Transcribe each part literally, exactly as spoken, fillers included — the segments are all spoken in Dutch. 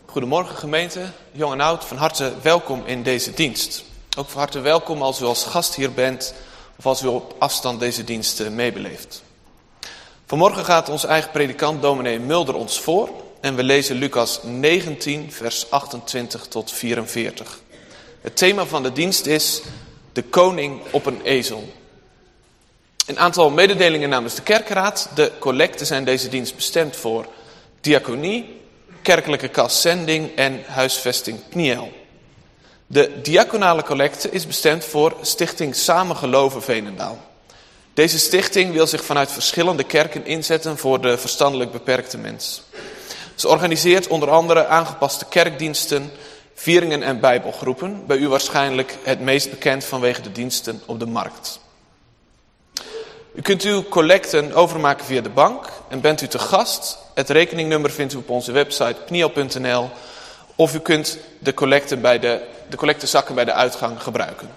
Goedemorgen gemeente, jong en oud, van harte welkom in deze dienst. Ook van harte welkom als u als gast hier bent of als u op afstand deze dienst meebeleeft. Vanmorgen gaat onze eigen predikant dominee Mulder ons voor en we lezen Lucas negentien vers achtentwintig tot vierenveertig. Het thema van de dienst is de koning op een ezel. Een aantal mededelingen namens de kerkraad. De collecten zijn deze dienst bestemd voor diaconie, kerkelijke kas zending en huisvesting Pniel. De diaconale collecte is bestemd voor Stichting Samen Geloven Veenendaal. Deze stichting wil zich vanuit verschillende kerken inzetten voor de verstandelijk beperkte mens. Ze organiseert onder andere aangepaste kerkdiensten, vieringen en bijbelgroepen. Bij u waarschijnlijk het meest bekend vanwege de diensten op de markt. U kunt uw collecten overmaken via de bank en bent u te gast. Het rekeningnummer vindt u op onze website pniel punt n l of u kunt de collecten bij de, de collectezakken bij de uitgang gebruiken.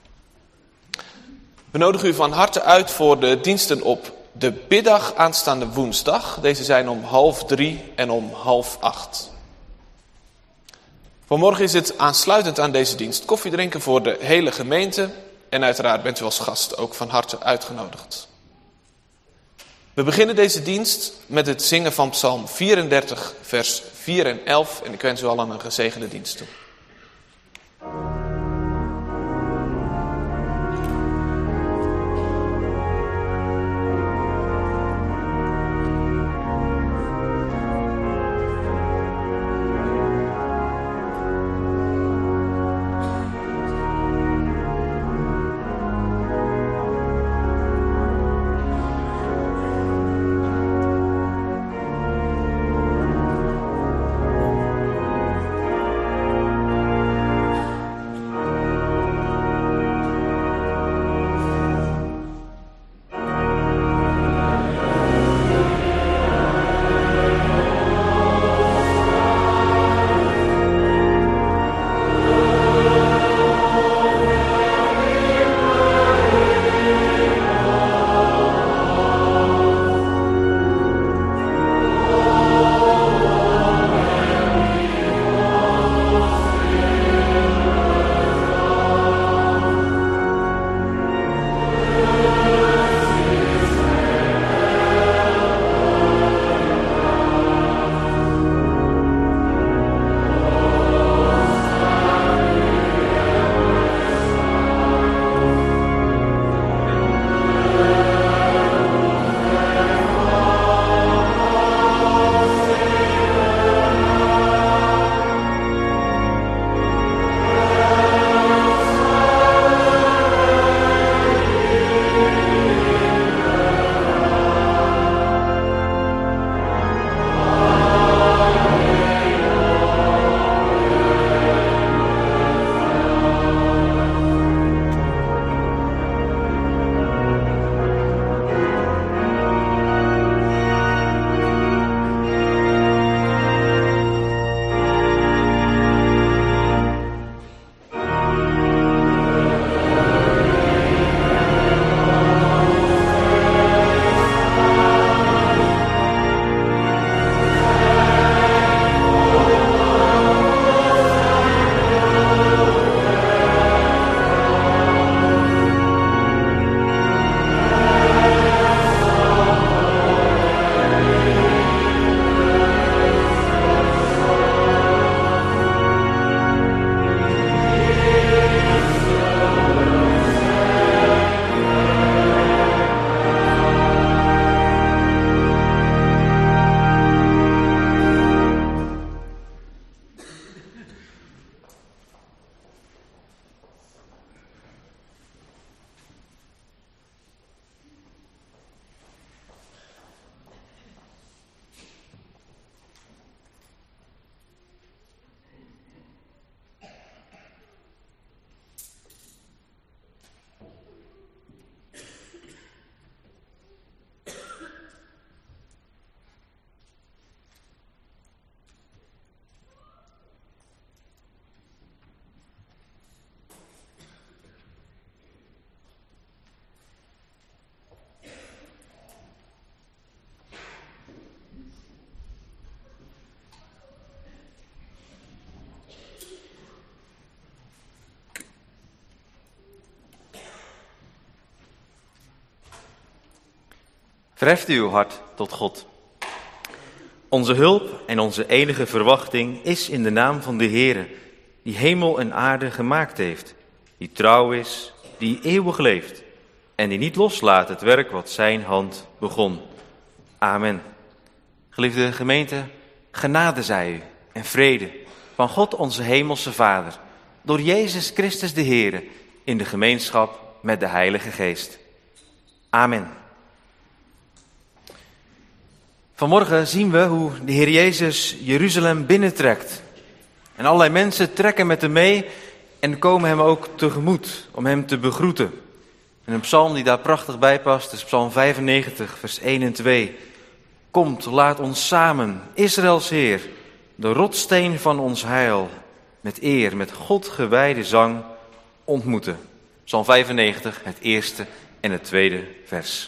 We nodigen u van harte uit voor de diensten op de biddag aanstaande woensdag. Deze zijn om half drie en om half acht. Vanmorgen is het aansluitend aan deze dienst koffie drinken voor de hele gemeente. En uiteraard bent u als gast ook van harte uitgenodigd. We beginnen deze dienst met het zingen van Psalm vierendertig, vers vier en elf. En ik wens u allen een gezegende dienst toe. Verheft uw hart tot God. Onze hulp en onze enige verwachting is in de naam van de Heere, die hemel en aarde gemaakt heeft, die trouw is, die eeuwig leeft en die niet loslaat het werk wat zijn hand begon. Amen. Geliefde gemeente, genade zij u en vrede van God onze hemelse Vader, door Jezus Christus de Heere, in de gemeenschap met de Heilige Geest. Amen. Vanmorgen zien we hoe de Heer Jezus Jeruzalem binnentrekt. En allerlei mensen trekken met hem mee en komen hem ook tegemoet om hem te begroeten. En een psalm die daar prachtig bij past is psalm vijfennegentig, vers één en twee. Komt, laat ons samen, Israëls Heer, de rotssteen van ons heil, met eer, met God gewijde zang ontmoeten. Psalm vijfennegentig, het eerste en het tweede vers.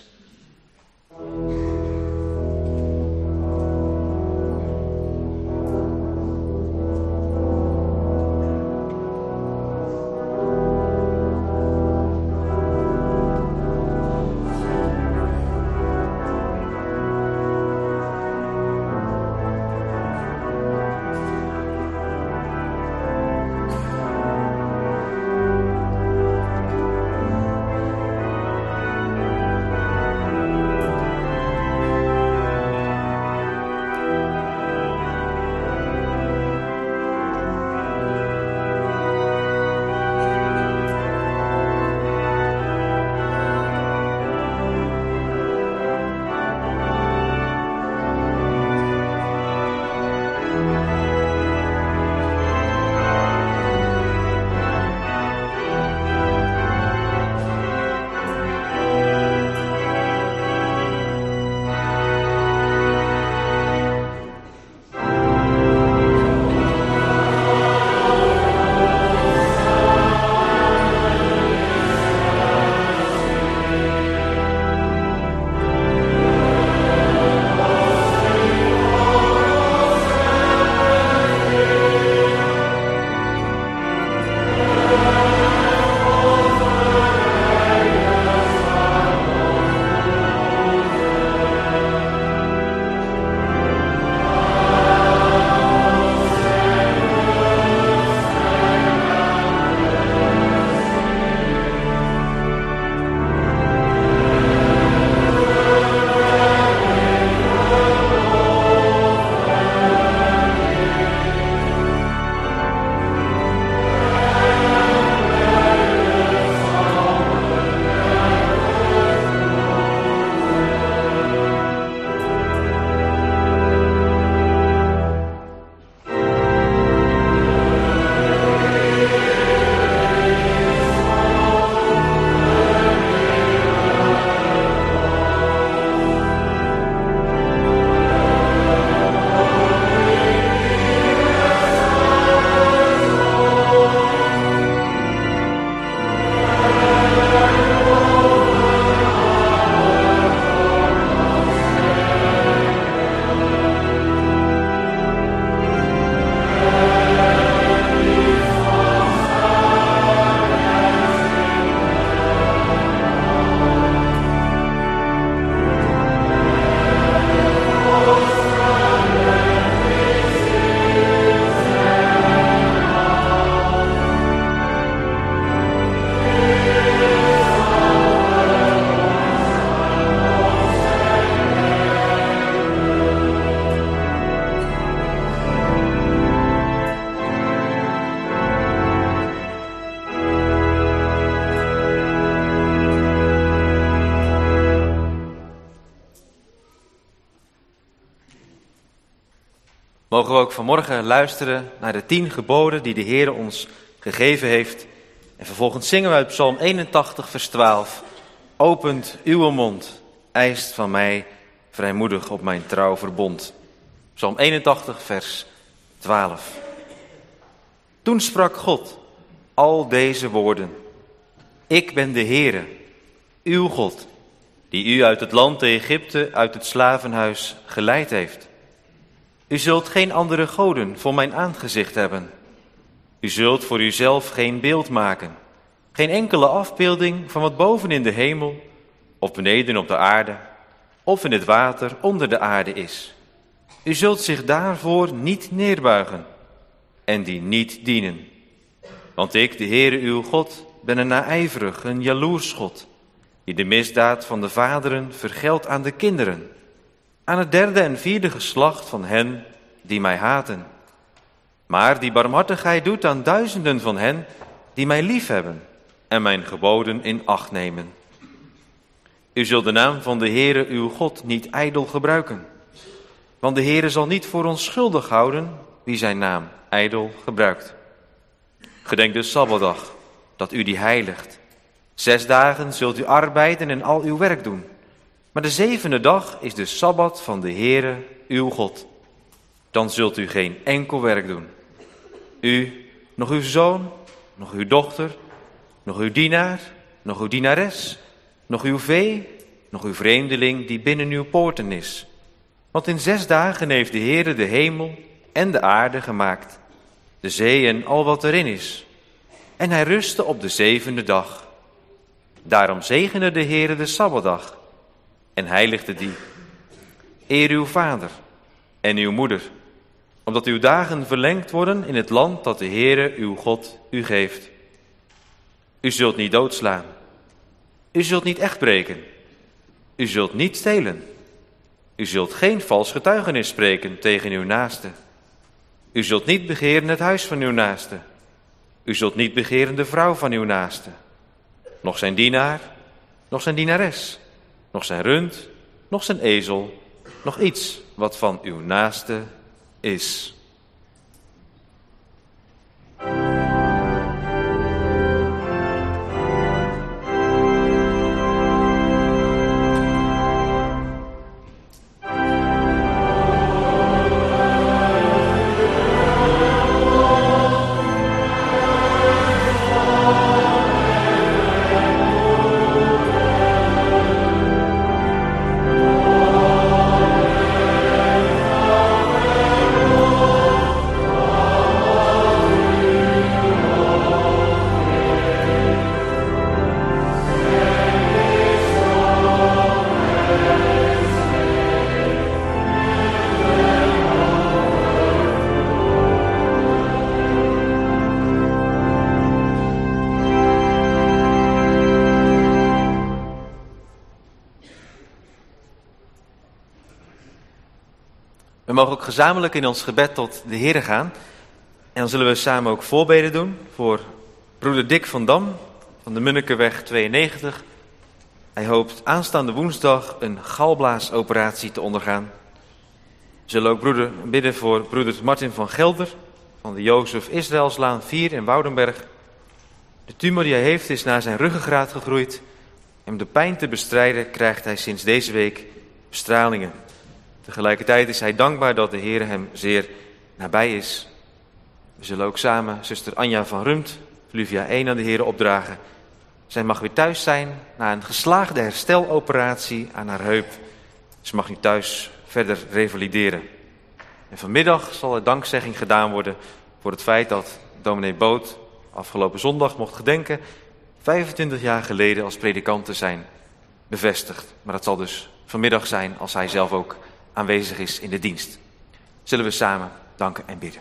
Mogen we ook vanmorgen luisteren naar de tien geboden die de Heer ons gegeven heeft. En vervolgens zingen we uit Psalm eenentachtig, vers twaalf. Opent uw mond, eist van mij vrijmoedig op mijn trouw verbond. Psalm eenentachtig, vers twaalf. Toen sprak God al deze woorden. Ik ben de Heere, uw God, die u uit het land Egypte, uit het slavenhuis geleid heeft. U zult geen andere goden voor mijn aangezicht hebben. U zult voor uzelf geen beeld maken, geen enkele afbeelding van wat boven in de hemel of beneden op de aarde, of in het water onder de aarde is. U zult zich daarvoor niet neerbuigen en die niet dienen. Want ik, de Heere uw God, ben een naijverig, een jaloers God, die de misdaad van de vaderen vergeldt aan de kinderen, aan het derde en vierde geslacht van hen die mij haten. Maar die barmhartigheid doet aan duizenden van hen die mij liefhebben en mijn geboden in acht nemen. U zult de naam van de Heere uw God niet ijdel gebruiken, want de Heere zal niet voor ons schuldig houden wie zijn naam ijdel gebruikt. Gedenk de Sabbatdag, dat u die heiligt. Zes dagen zult u arbeiden en al uw werk doen. Maar de zevende dag is de Sabbat van de Heere uw God. Dan zult u geen enkel werk doen. U, nog uw zoon, nog uw dochter, nog uw dienaar, nog uw dienares, nog uw vee, nog uw vreemdeling die binnen uw poorten is. Want in zes dagen heeft de Heere de hemel en de aarde gemaakt, de zee en al wat erin is. En hij rustte op de zevende dag. Daarom zegende de Heere de Sabbatdag en heiligde die. Eer uw vader en uw moeder, opdat uw dagen verlengd worden in het land dat de Heere uw God u geeft. U zult niet doodslaan. U zult niet echt breken. U zult niet stelen. U zult geen vals getuigenis spreken tegen uw naaste. U zult niet begeren het huis van uw naaste. U zult niet begeren de vrouw van uw naaste. Nog zijn dienaar, nog zijn dienares, nog zijn rund, nog zijn ezel, nog iets wat van uw naaste is. We mogen ook gezamenlijk in ons gebed tot de Heere gaan. En dan zullen we samen ook voorbeden doen voor broeder Dick van Dam van de Munnikenweg tweeënnegentig. Hij hoopt aanstaande woensdag een galblaasoperatie te ondergaan. We zullen ook broeder, bidden voor broeder Martin van Gelder van de Jozef Israëlslaan vier in Woudenberg. De tumor die hij heeft is naar zijn ruggengraat gegroeid. En om de pijn te bestrijden krijgt hij sinds deze week bestralingen. Tegelijkertijd is hij dankbaar dat de Heer hem zeer nabij is. We zullen ook samen zuster Anja van Rumt, Fluvia één, aan de Heer opdragen. Zij mag weer thuis zijn na een geslaagde hersteloperatie aan haar heup. Ze mag nu thuis verder revalideren. En vanmiddag zal er dankzegging gedaan worden voor het feit dat dominee Boot afgelopen zondag mocht gedenken vijfentwintig jaar geleden als predikant te zijn bevestigd. Maar dat zal dus vanmiddag zijn als hij zelf ook aanwezig is in de dienst. Zullen we samen danken en bidden.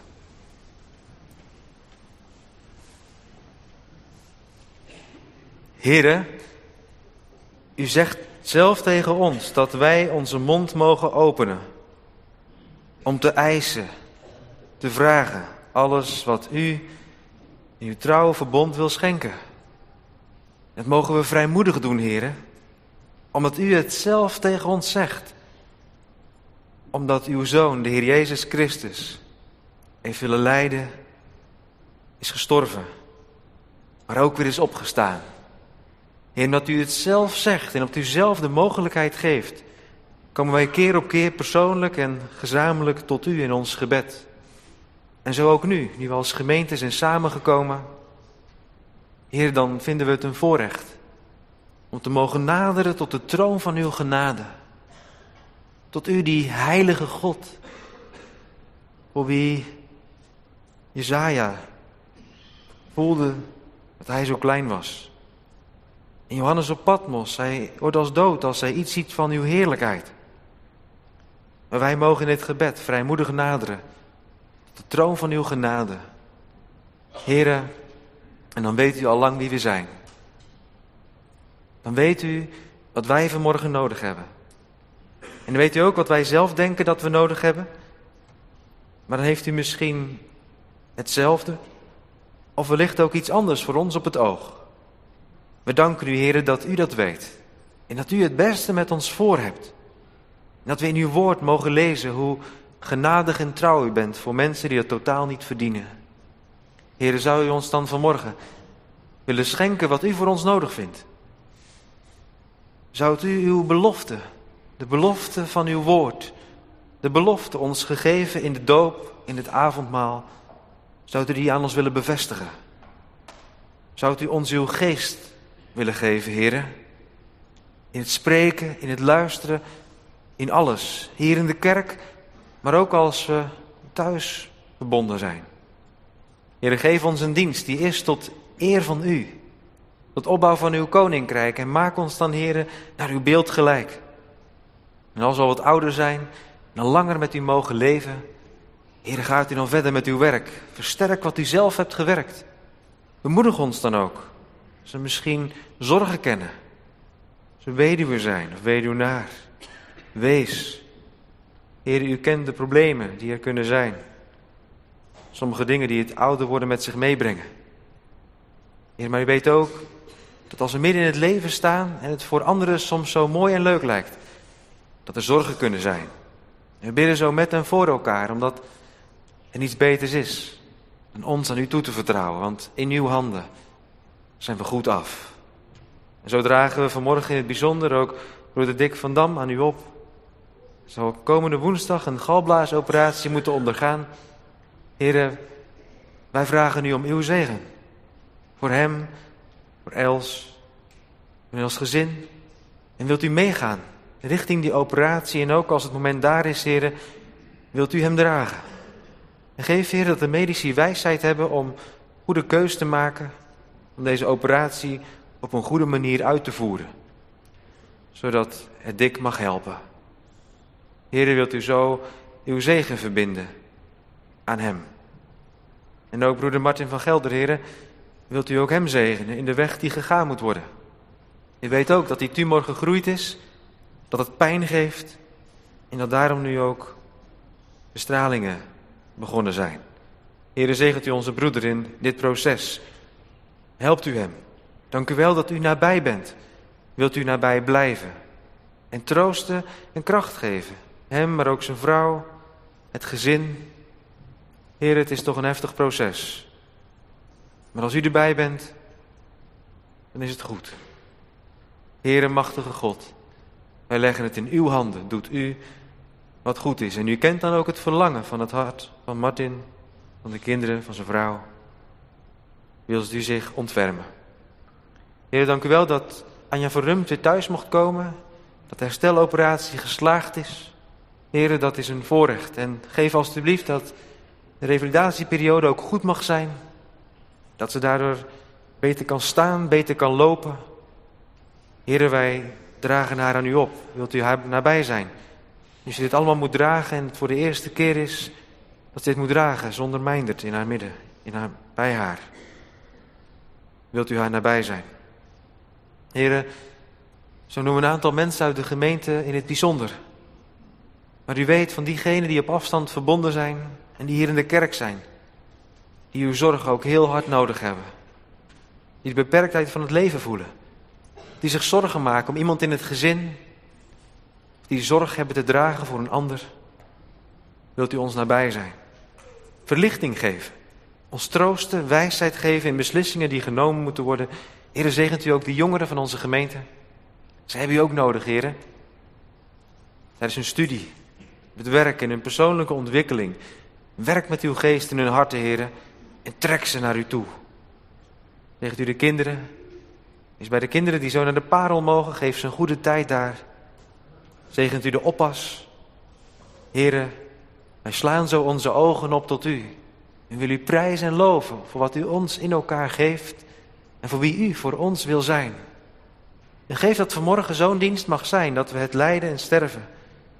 Heere, u zegt zelf tegen ons dat wij onze mond mogen openen om te eisen, te vragen, alles wat u in uw trouwe verbond wil schenken. Dat mogen we vrijmoedig doen, Heere, omdat u het zelf tegen ons zegt. Omdat uw Zoon, de Heer Jezus Christus, heeft willen lijden, is gestorven, maar ook weer is opgestaan. Heer, omdat u het zelf zegt en omdat u zelf de mogelijkheid geeft, komen wij keer op keer persoonlijk en gezamenlijk tot u in ons gebed. En zo ook nu, nu we als gemeente zijn samengekomen. Heer, dan vinden we het een voorrecht om te mogen naderen tot de troon van uw genade. Tot u, die heilige God, voor wie Jesaja voelde dat hij zo klein was. En Johannes op Patmos, hij wordt als dood als hij iets ziet van uw heerlijkheid. Maar wij mogen in dit gebed vrijmoedig naderen. De troon van uw genade. Here, en dan weet u al lang wie we zijn. Dan weet u wat wij vanmorgen nodig hebben. En dan weet u ook wat wij zelf denken dat we nodig hebben. Maar dan heeft u misschien hetzelfde. Of wellicht ook iets anders voor ons op het oog. We danken u, Heere, dat u dat weet. En dat u het beste met ons voor hebt. En dat we in uw woord mogen lezen hoe genadig en trouw u bent voor mensen die het totaal niet verdienen. Heere, zou u ons dan vanmorgen willen schenken wat u voor ons nodig vindt? Zou u uw belofte, de belofte van uw woord, de belofte ons gegeven in de doop, in het avondmaal, zou u die aan ons willen bevestigen? Zou u ons uw geest willen geven, Heere? In het spreken, in het luisteren, in alles. Hier in de kerk, maar ook als we thuis verbonden zijn. Heere, geef ons een dienst die is tot eer van u. Tot opbouw van uw koninkrijk. En maak ons dan, Heere, naar uw beeld gelijk. En als we al wat ouder zijn en al langer met u mogen leven, Heere, gaat u dan verder met uw werk. Versterk wat u zelf hebt gewerkt. Bemoedig ons dan ook. Als we misschien zorgen kennen. Als we weduwe zijn of weduwnaar. Wees. Heere, u kent de problemen die er kunnen zijn. Sommige dingen die het ouder worden met zich meebrengen. Heer, maar u weet ook dat als we midden in het leven staan en het voor anderen soms zo mooi en leuk lijkt, dat er zorgen kunnen zijn. En we bidden zo met en voor elkaar, omdat er niets beters is dan ons aan u toe te vertrouwen, want in uw handen zijn we goed af. En zo dragen we vanmorgen in het bijzonder ook broeder Dick van Dam aan u op. Zal komende woensdag een galblaasoperatie moeten ondergaan. Heren, wij vragen u om uw zegen. Voor hem, voor Els, voor ons gezin. En wilt u meegaan richting die operatie en ook als het moment daar is, heren, wilt u hem dragen. En geef, heren, dat de medici wijsheid hebben om goede keus te maken, om deze operatie op een goede manier uit te voeren. Zodat het Dick mag helpen. Heren, wilt u zo uw zegen verbinden aan hem. En ook broeder Martin van Gelder, heren, wilt u ook hem zegenen in de weg die gegaan moet worden. U weet ook dat die tumor gegroeid is, dat het pijn geeft en dat daarom nu ook bestralingen begonnen zijn. Heren, zegent u onze broeder in dit proces. Helpt u hem. Dank u wel dat u nabij bent. Wilt u nabij blijven en troosten en kracht geven. Hem, maar ook zijn vrouw, het gezin. Heer, het is toch een heftig proces. Maar als u erbij bent, dan is het goed. Heere, machtige God, wij leggen het in uw handen. Doet u wat goed is. En u kent dan ook het verlangen van het hart van Martin, van de kinderen, van zijn vrouw. Wilt u zich ontfermen. Heer, dank u wel dat Anja van Rumt weer thuis mocht komen. Dat de hersteloperatie geslaagd is. Heer, dat is een voorrecht. En geef alstublieft dat de revalidatieperiode ook goed mag zijn. Dat ze daardoor beter kan staan, beter kan lopen. Heer, wij dragen haar aan u op. Wilt u haar nabij zijn? Als je dit allemaal moet dragen en het voor de eerste keer is dat ze dit moet dragen zonder Meindert in haar midden, in haar, bij haar. Wilt u haar nabij zijn? Heer, zo noemen we een aantal mensen uit de gemeente in het bijzonder. Maar u weet van diegenen die op afstand verbonden zijn en die hier in de kerk zijn. Die uw zorg ook heel hard nodig hebben. Die de beperktheid van het leven voelen. Die zich zorgen maken om iemand in het gezin. Die zorg hebben te dragen voor een ander. Wilt u ons nabij zijn? Verlichting geven. Ons troosten, wijsheid geven in beslissingen die genomen moeten worden. Heere, zegent u ook de jongeren van onze gemeente. Zij hebben u ook nodig, Heere. Tijdens hun studie, het werk en hun persoonlijke ontwikkeling. Werk met uw geest in hun harten, Heere. En trek ze naar u toe. Zegent u de kinderen. Is bij de kinderen die zo naar de parel mogen, geef ze een goede tijd daar. Zegent u de oppas. Heere, wij slaan zo onze ogen op tot u. En wil u prijzen en loven voor wat u ons in elkaar geeft. En voor wie u voor ons wil zijn. En geef dat vanmorgen zo'n dienst mag zijn, dat we het lijden en sterven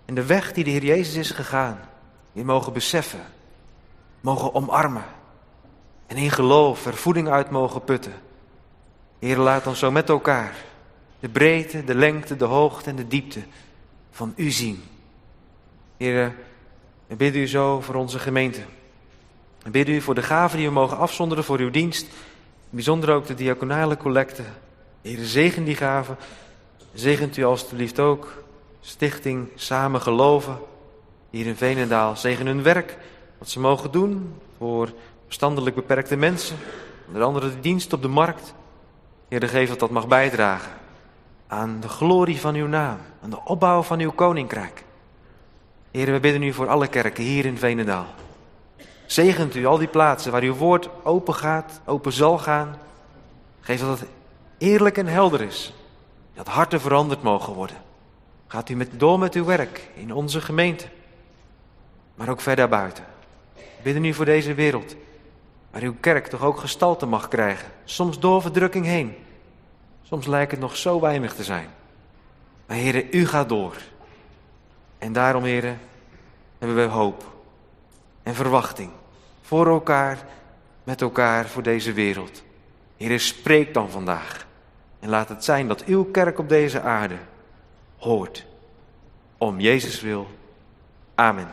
En de weg die de Heer Jezus is gegaan, die mogen beseffen, mogen omarmen. En in geloof er voeding uit mogen putten. Heer, laat ons zo met elkaar de breedte, de lengte, de hoogte en de diepte van u zien. Heer, we bidden u zo voor onze gemeente. We bidden u voor de gaven die we mogen afzonderen voor uw dienst. Bijzonder ook de diaconale collecte. Heer, zegen die gaven. Zegent u alstublieft ook Stichting Samen Geloven hier in Veenendaal. Zegen hun werk, wat ze mogen doen voor verstandelijk beperkte mensen. Onder andere de dienst op de markt. Heer, geef dat dat mag bijdragen aan de glorie van uw naam. Aan de opbouw van uw koninkrijk. Heer, we bidden u voor alle kerken hier in Veenendaal. Zegent u al die plaatsen waar uw woord open gaat, open zal gaan. Geef dat het eerlijk en helder is. Dat harten veranderd mogen worden. Gaat u met, door met uw werk in onze gemeente. Maar ook verder buiten. We bidden u voor deze wereld. Waar uw kerk toch ook gestalte mag krijgen. Soms door verdrukking heen. Soms lijkt het nog zo weinig te zijn. Maar Heere, u gaat door. En daarom, Heere, hebben we hoop. En verwachting. Voor elkaar, met elkaar, voor deze wereld. Heere, spreek dan vandaag. En laat het zijn dat uw kerk op deze aarde hoort. Om Jezus wil. Amen.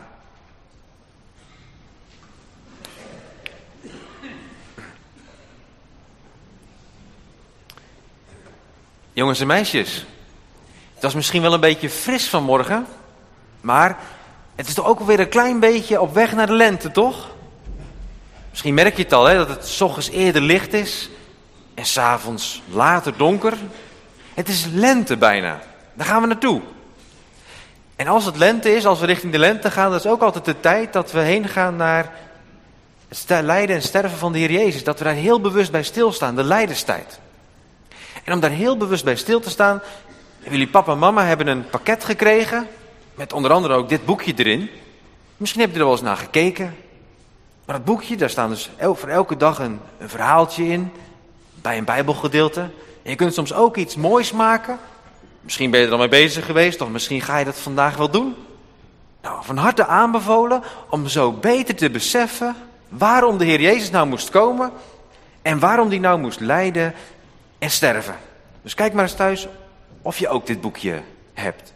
Jongens en meisjes, het was misschien wel een beetje fris vanmorgen, maar het is toch ook alweer een klein beetje op weg naar de lente, toch? Misschien merk je het al, hè, dat het 's ochtends eerder licht is en 's avonds later donker. Het is lente bijna, daar gaan we naartoe. En als het lente is, als we richting de lente gaan, dat is ook altijd de tijd dat we heen gaan naar het lijden en sterven van de Heer Jezus. Dat we daar heel bewust bij stilstaan, de lijdenstijd. En om daar heel bewust bij stil te staan, jullie papa en mama hebben een pakket gekregen, met onder andere ook dit boekje erin. Misschien heb je er wel eens naar gekeken. Maar dat boekje, daar staan dus el- voor elke dag een, een verhaaltje in, bij een bijbelgedeelte. En je kunt soms ook iets moois maken. Misschien ben je er al mee bezig geweest, of misschien ga je dat vandaag wel doen. Nou, van harte aanbevolen om zo beter te beseffen waarom de Heer Jezus nou moest komen en waarom die nou moest lijden en sterven. Dus kijk maar eens thuis of je ook dit boekje hebt.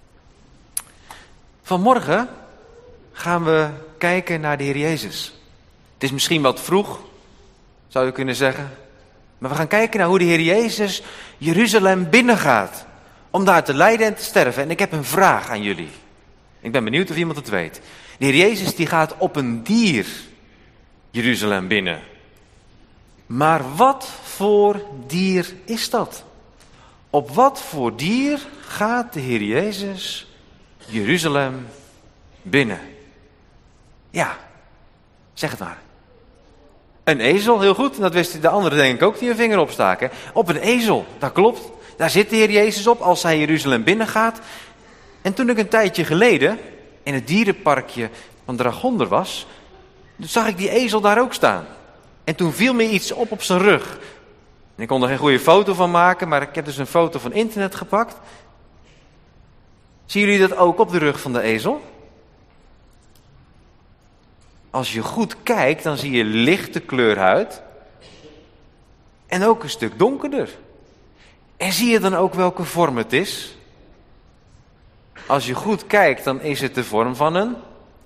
Vanmorgen gaan we kijken naar de Heer Jezus. Het is misschien wat vroeg, zou je kunnen zeggen. Maar we gaan kijken naar hoe de Heer Jezus Jeruzalem binnengaat. Om daar te lijden en te sterven. En ik heb een vraag aan jullie. Ik ben benieuwd of iemand het weet. De Heer Jezus die gaat op een dier Jeruzalem binnen. Maar wat voor dier is dat? Op wat voor dier gaat de Heer Jezus Jeruzalem binnen? Ja, zeg het maar. Een ezel, heel goed. Dat wisten de anderen denk ik ook die hun vinger opstaken. Op een ezel, dat klopt. Daar zit de Heer Jezus op als hij Jeruzalem binnengaat. En toen ik een tijdje geleden in het dierenparkje van Dragonder was, toen zag ik die ezel daar ook staan. En toen viel me iets op op zijn rug. En ik kon er geen goede foto van maken, maar ik heb dus een foto van internet gepakt. Zien jullie dat ook op de rug van de ezel? Als je goed kijkt, dan zie je lichte kleurhuid. En ook een stuk donkerder. En zie je dan ook welke vorm het is? Als je goed kijkt, dan is het de vorm van een...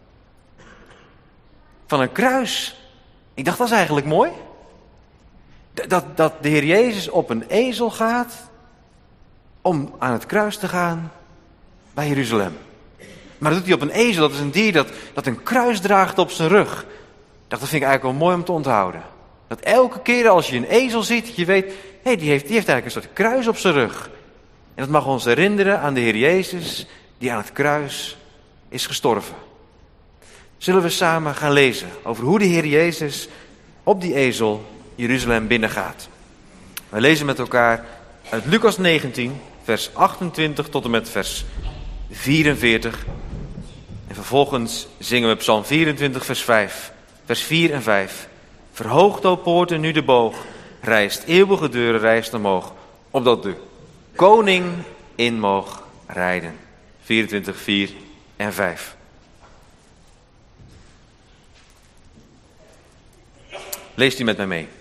van een kruis. Ik dacht, dat is eigenlijk mooi. Dat, dat de Heer Jezus op een ezel gaat om aan het kruis te gaan bij Jeruzalem. Maar dat doet hij op een ezel, dat is een dier dat, dat een kruis draagt op zijn rug. Ik dacht, dat vind ik eigenlijk wel mooi om te onthouden. Dat elke keer als je een ezel ziet, je weet, hé, hey, die, heeft, die heeft eigenlijk een soort kruis op zijn rug. En dat mag ons herinneren aan de Heer Jezus, die aan het kruis is gestorven. Zullen we samen gaan lezen over hoe de Heer Jezus op die ezel Jeruzalem binnengaat. We lezen met elkaar uit Lucas negentien, vers achtentwintig tot en met vers vierenveertig. En vervolgens zingen we Psalm vierentwintig, vers vijf, vers vier en vijf. Verhoogt, o poorten, nu de boog, rijst eeuwige deuren, rijst omhoog, opdat de koning in moog rijden. vierentwintig, vier en vijf. Leest u met mij mee.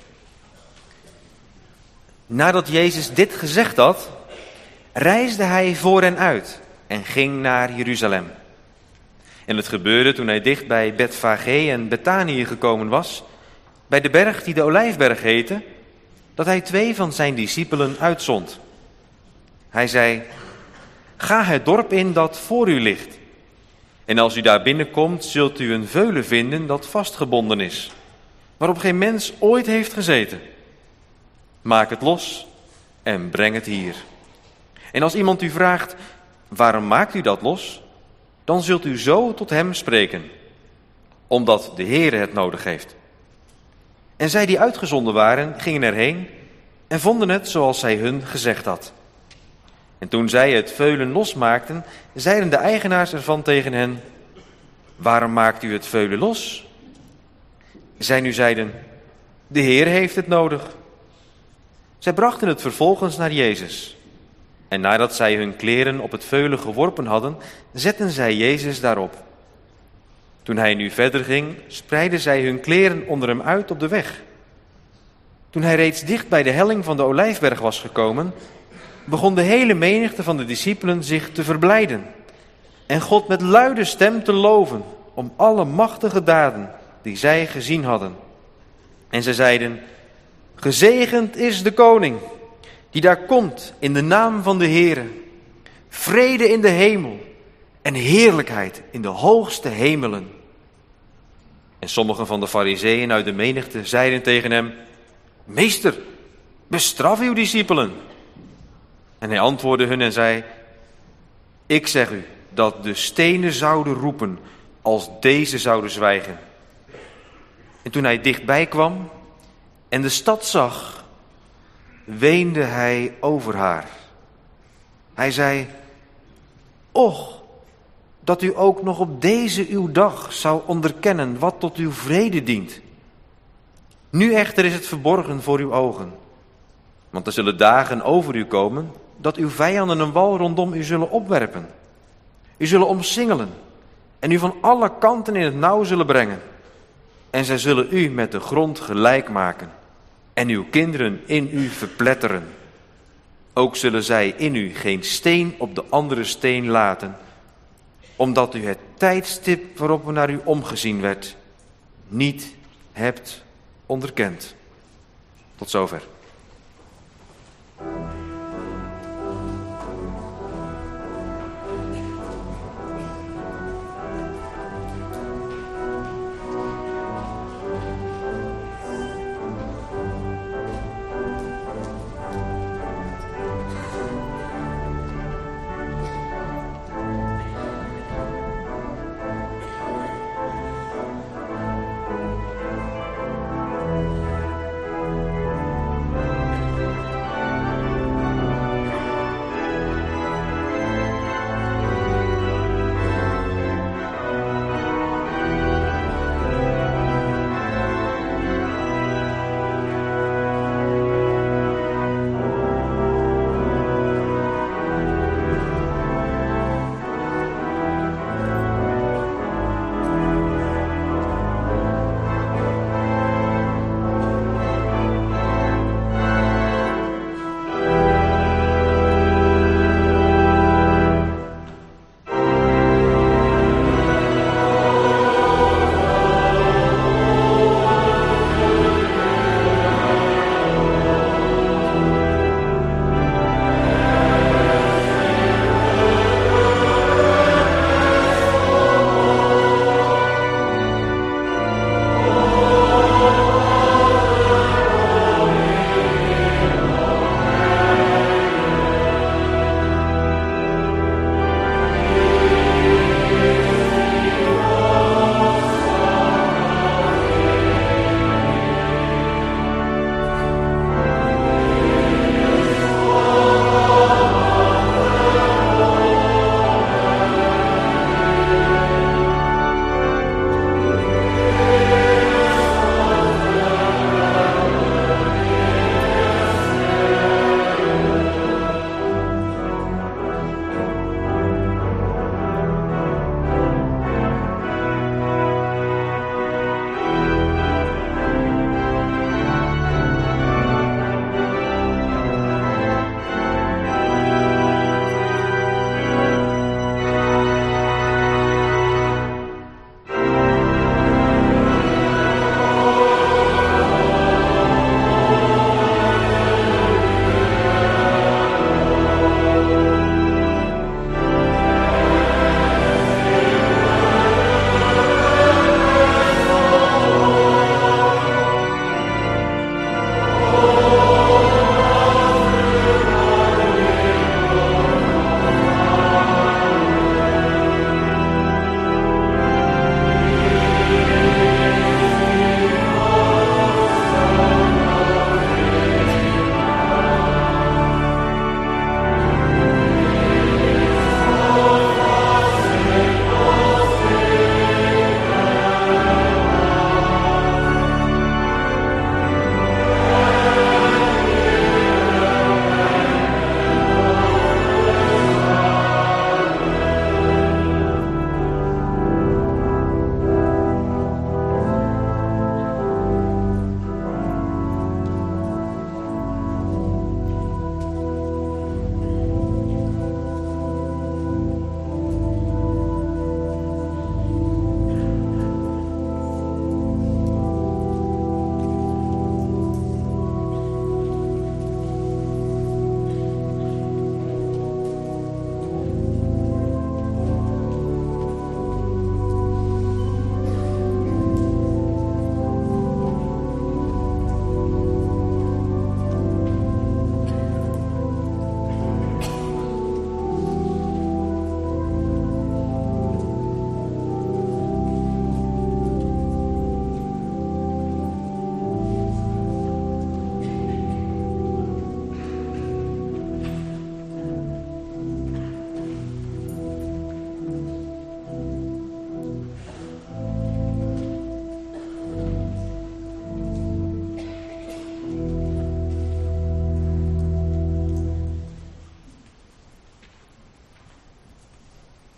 Nadat Jezus dit gezegd had, reisde hij voor hen uit en ging naar Jeruzalem. En het gebeurde toen hij dicht bij Betfage en Betanië gekomen was, bij de berg die de Olijfberg heette, dat hij twee van zijn discipelen uitzond. Hij zei: ga het dorp in dat voor u ligt. En als u daar binnenkomt, zult u een veulen vinden dat vastgebonden is, waarop geen mens ooit heeft gezeten. Maak het los en breng het hier. En als iemand u vraagt: waarom maakt u dat los? Dan zult u zo tot hem spreken, omdat de Heere het nodig heeft. En zij die uitgezonden waren, gingen erheen en vonden het zoals zij hun gezegd had. En toen zij het veulen losmaakten, zeiden de eigenaars ervan tegen hen: waarom maakt u het veulen los? Zij nu zeiden: de Heer heeft het nodig. Zij brachten het vervolgens naar Jezus. En nadat zij hun kleren op het veulen geworpen hadden, zetten zij Jezus daarop. Toen hij nu verder ging, spreidden zij hun kleren onder hem uit op de weg. Toen hij reeds dicht bij de helling van de Olijfberg was gekomen, begon de hele menigte van de discipelen zich te verblijden en God met luide stem te loven om alle machtige daden die zij gezien hadden. En zij zeiden: gezegend is de koning die daar komt in de naam van de Heere. Vrede in de hemel en heerlijkheid in de hoogste hemelen. En sommigen van de Farizeeën uit de menigte zeiden tegen hem: meester, bestraf uw discipelen. En hij antwoordde hun en zei: ik zeg u dat de stenen zouden roepen als deze zouden zwijgen. En toen hij dichtbij kwam en de stad zag, weende hij over haar. Hij zei: och, dat u ook nog op deze uw dag zou onderkennen wat tot uw vrede dient. Nu echter is het verborgen voor uw ogen. Want er zullen dagen over u komen dat uw vijanden een wal rondom u zullen opwerpen. U zullen omsingelen en u van alle kanten in het nauw zullen brengen. En zij zullen u met de grond gelijk maken en uw kinderen in u verpletteren. Ook zullen zij in u geen steen op de andere steen laten, omdat u het tijdstip waarop er naar u omgezien werd, niet hebt onderkend. Tot zover.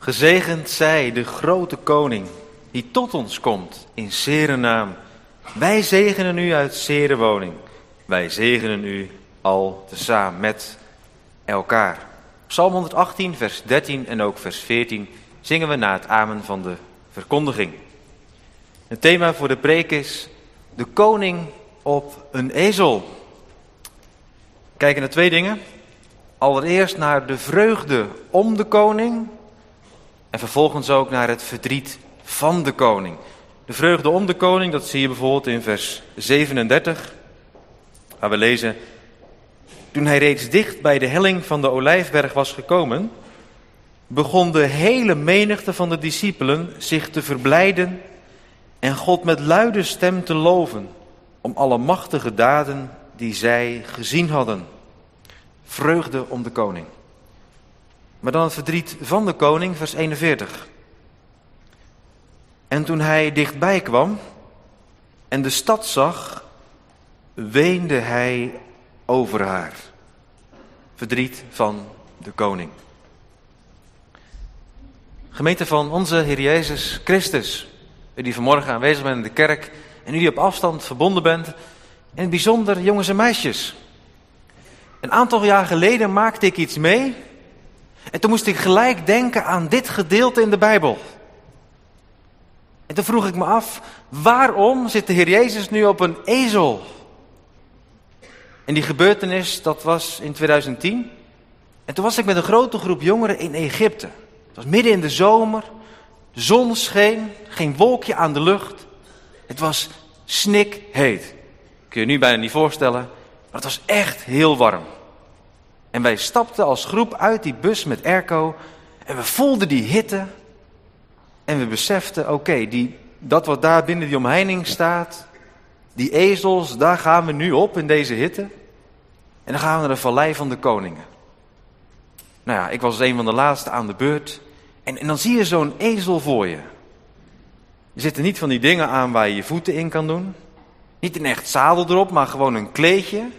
Gezegend zij de grote koning die tot ons komt in Zere naam. Wij zegenen u uit Zere woning. Wij zegenen u al tezamen met elkaar. Psalm honderdachttien, vers dertien en ook vers veertien zingen we na het amen van de verkondiging. Het thema voor de preek is de koning op een ezel. We kijken naar twee dingen. Allereerst naar de vreugde om de koning en vervolgens ook naar het verdriet van de koning. De vreugde om de koning, dat zie je bijvoorbeeld in vers zevenendertig, waar we lezen: toen hij reeds dicht bij de helling van de Olijfberg was gekomen, begon de hele menigte van de discipelen zich te verblijden en God met luide stem te loven om alle machtige daden die zij gezien hadden. Vreugde om de koning. Maar dan het verdriet van de koning, vers eenenveertig. En toen hij dichtbij kwam en de stad zag, weende hij over haar. Verdriet van de koning. Gemeente van onze Heer Jezus Christus, u die vanmorgen aanwezig bent in de kerk en u die op afstand verbonden bent, en in het bijzonder jongens en meisjes. Een aantal jaar geleden maakte ik iets mee en toen moest ik gelijk denken aan dit gedeelte in de Bijbel. En toen vroeg ik me af, waarom zit de Heer Jezus nu op een ezel? En die gebeurtenis, dat was in tweeduizend tien. En toen was ik met een grote groep jongeren in Egypte. Het was midden in de zomer, de zon scheen, geen wolkje aan de lucht. Het was snikheet. Kun je je nu bijna niet voorstellen, maar het was echt heel warm. En wij stapten als groep uit die bus met airco en we voelden die hitte. En we beseften, oké, okay, die dat wat daar binnen die omheining staat, die ezels, daar gaan we nu op in deze hitte. En dan gaan we naar de Vallei van de Koningen. Nou ja, ik was een van de laatste aan de beurt. En, en dan zie je zo'n ezel voor je. Er zitten niet van die dingen aan waar je je voeten in kan doen. Niet een echt zadel erop, maar gewoon een kleedje.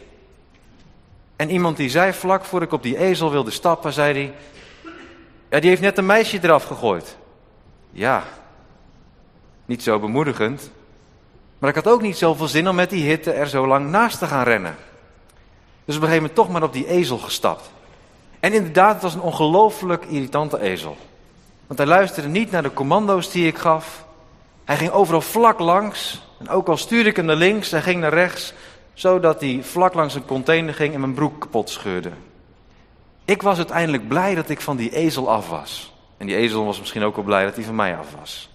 En iemand die zei vlak voor ik op die ezel wilde stappen, zei hij: ja, die heeft net een meisje eraf gegooid. Ja, niet zo bemoedigend. Maar ik had ook niet zoveel zin om met die hitte er zo lang naast te gaan rennen. Dus op een gegeven moment toch maar op die ezel gestapt. En inderdaad, het was een ongelooflijk irritante ezel. Want hij luisterde niet naar de commando's die ik gaf. Hij ging overal vlak langs. En ook al stuurde ik hem naar links, hij ging naar rechts. Zodat hij vlak langs een container ging en mijn broek kapot scheurde. Ik was uiteindelijk blij dat ik van die ezel af was. En die ezel was misschien ook wel blij dat hij van mij af was.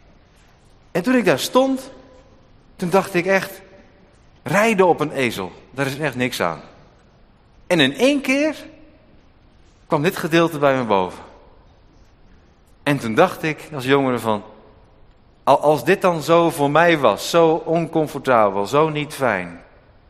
En toen ik daar stond, toen dacht ik echt, rijden op een ezel, daar is echt niks aan. En in één keer kwam dit gedeelte bij me boven. En toen dacht ik als jongere van, als dit dan zo voor mij was, zo oncomfortabel, zo niet fijn.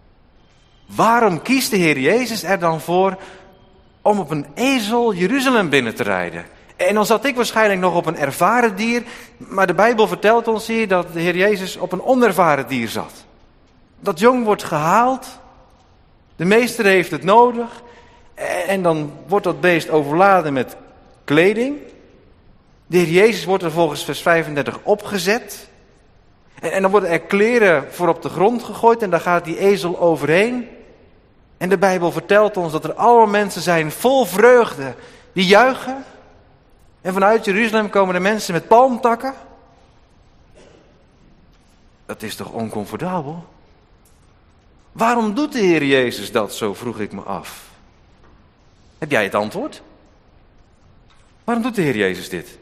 Waarom kiest de Heer Jezus er dan voor om op een ezel Jeruzalem binnen te rijden? En dan zat ik waarschijnlijk nog op een ervaren dier, maar de Bijbel vertelt ons hier dat de Heer Jezus op een onervaren dier zat. Dat jong wordt gehaald, de meester heeft het nodig en dan wordt dat beest overladen met kleding. De Heer Jezus wordt er volgens vers vijfendertig opgezet en, en dan worden er kleren voor op de grond gegooid en daar gaat die ezel overheen. En de Bijbel vertelt ons dat er allemaal mensen zijn vol vreugde, die juichen. En vanuit Jeruzalem komen de mensen met palmtakken. Dat is toch oncomfortabel? Waarom doet de Heer Jezus dat zo, vroeg ik me af. Heb jij het antwoord? Waarom doet de Heer Jezus dit?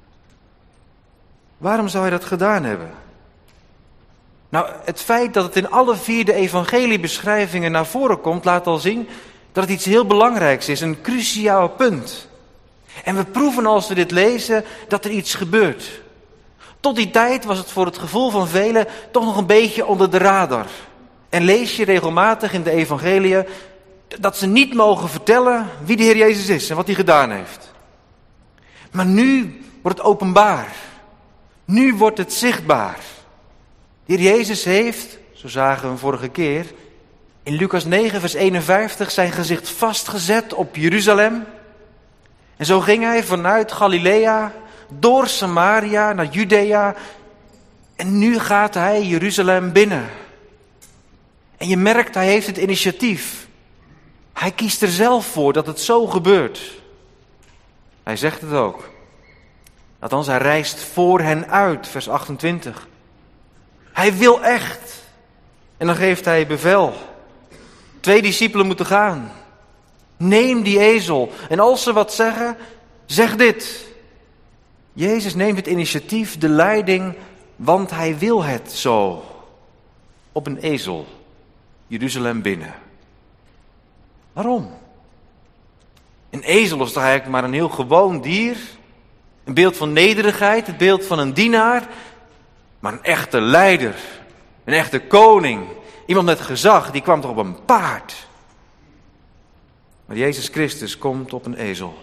Waarom zou hij dat gedaan hebben? Nou, het feit dat het in alle vier de evangeliebeschrijvingen naar voren komt, laat al zien dat het iets heel belangrijks is, een cruciaal punt. En we proeven als we dit lezen dat er iets gebeurt. Tot die tijd was het voor het gevoel van velen toch nog een beetje onder de radar. En lees je regelmatig in de evangeliën dat ze niet mogen vertellen wie de Heer Jezus is en wat hij gedaan heeft. Maar nu wordt het openbaar. Nu wordt het zichtbaar. De Heer Jezus heeft, zo zagen we hem vorige keer, in Lucas negen vers eenenvijftig zijn gezicht vastgezet op Jeruzalem. En zo ging hij vanuit Galilea, door Samaria naar Judea. En nu gaat hij Jeruzalem binnen. En je merkt, hij heeft het initiatief. Hij kiest er zelf voor dat het zo gebeurt. Hij zegt het ook. Althans, hij reist voor hen uit, vers achtentwintig. Hij wil echt. En dan geeft hij bevel. Twee discipelen moeten gaan. Neem die ezel. En als ze wat zeggen, zeg dit. Jezus neemt het initiatief, de leiding, want hij wil het zo. Op een ezel. Jeruzalem binnen. Waarom? Een ezel is toch eigenlijk maar een heel gewoon dier. Een beeld van nederigheid, het beeld van een dienaar. Maar een echte leider. Een echte koning. Iemand met gezag, die kwam toch op een paard. Maar Jezus Christus komt op een ezel.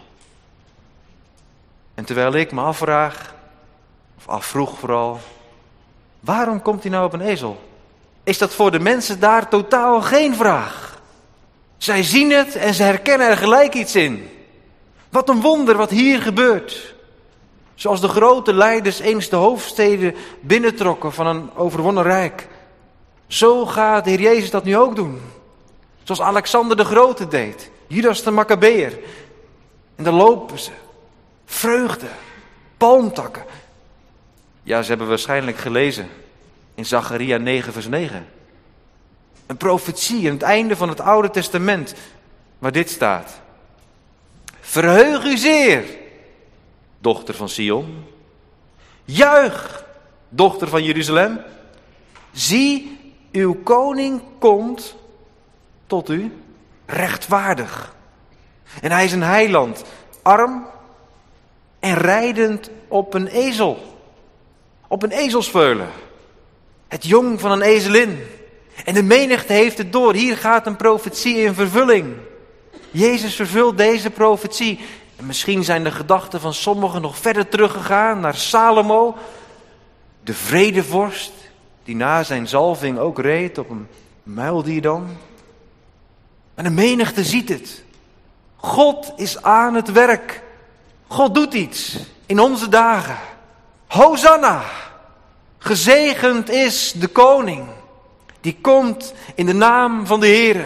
En terwijl ik me afvraag, of afvroeg vooral, waarom komt hij nou op een ezel? Is dat voor de mensen daar totaal geen vraag? Zij zien het en ze herkennen er gelijk iets in. Wat een wonder wat hier gebeurt. Zoals de grote leiders eens de hoofdsteden binnentrokken van een overwonnen rijk. Zo gaat de Heer Jezus dat nu ook doen. Zoals Alexander de Grote deed. Judas de Maccabeër. En dan lopen ze. Vreugde. Palmtakken. Ja, ze hebben waarschijnlijk gelezen. In Zacharia negen vers negen. Een profetie aan het einde van het Oude Testament. Waar dit staat. Verheug u zeer, dochter van Sion. Juich, dochter van Jeruzalem. Zie, uw koning komt tot u rechtvaardig. En hij is een heiland, arm en rijdend op een ezel. Op een ezelsveulen. Het jong van een ezelin. En de menigte heeft het door. Hier gaat een profetie in vervulling. Jezus vervult deze profetie. En misschien zijn de gedachten van sommigen nog verder teruggegaan naar Salomo. De vredevorst, die na zijn zalving ook reed op een muildier dan. En de menigte ziet het. God is aan het werk. God doet iets in onze dagen. Hosanna! Gezegend is de koning. Die komt in de naam van de Heere.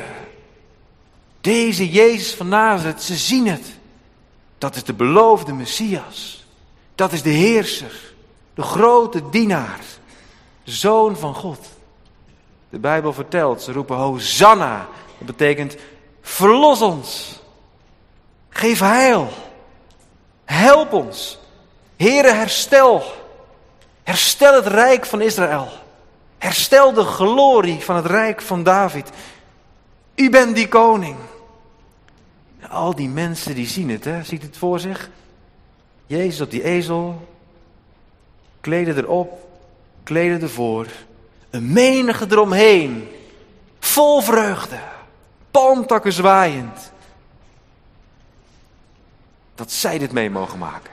Deze Jezus van Nazareth, ze zien het. Dat is de beloofde Messias. Dat is de heerser. De grote dienaar. De Zoon van God. De Bijbel vertelt, ze roepen Hosanna. Dat betekent, verlos ons. Geef heil. Help ons. Heere, herstel. Herstel het rijk van Israël. Herstel de glorie van het rijk van David. U bent die koning. Al die mensen die zien het, hè? Ziet het voor zich? Jezus op die ezel. Kleden erop. Kleden ervoor. Een menigte eromheen. Vol vreugde. Palmtakken zwaaiend. Dat zij dit mee mogen maken.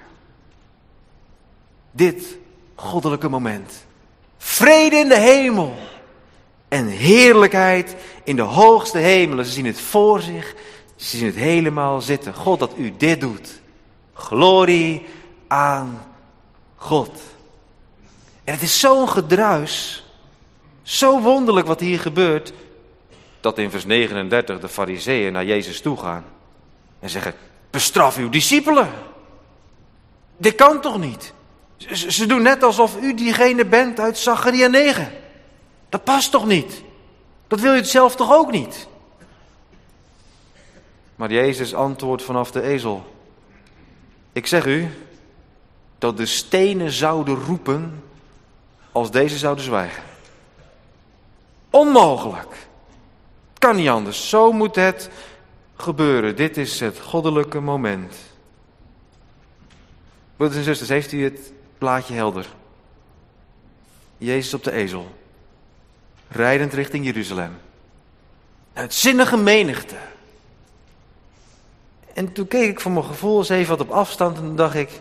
Dit goddelijke moment. Vrede in de hemel. En heerlijkheid in de hoogste hemelen. Ze zien het voor zich. Ze zien het helemaal zitten. God, dat u dit doet. Glorie aan God. En het is zo'n gedruis. Zo wonderlijk wat hier gebeurt. Dat in vers negenendertig de Farizeeën naar Jezus toe gaan. En zeggen, bestraf uw discipelen. Dit kan toch niet? Ze, ze doen net alsof u diegene bent uit Zacharia negen. Dat past toch niet? Dat wil je het zelf toch ook niet? Maar Jezus antwoordt vanaf de ezel. Ik zeg u, dat de stenen zouden roepen als deze zouden zwijgen. Onmogelijk. Het kan niet anders. Zo moet het gebeuren. Dit is het goddelijke moment. Broeders en zusters, heeft u het plaatje helder? Jezus op de ezel. Rijdend richting Jeruzalem. Uitzinnige menigte. En toen keek ik voor mijn gevoel eens even wat op afstand en toen dacht ik,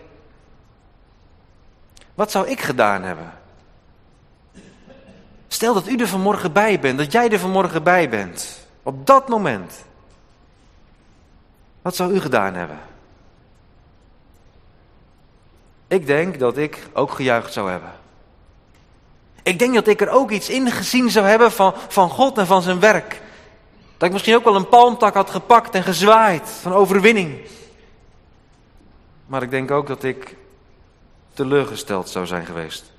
wat zou ik gedaan hebben? Stel dat u er vanmorgen bij bent, dat jij er vanmorgen bij bent. Op dat moment. Wat zou u gedaan hebben? Ik denk dat ik ook gejuicht zou hebben. Ik denk dat ik er ook iets in gezien zou hebben van, van God en van zijn werk. Dat ik misschien ook wel een palmtak had gepakt en gezwaaid van overwinning. Maar ik denk ook dat ik teleurgesteld zou zijn geweest.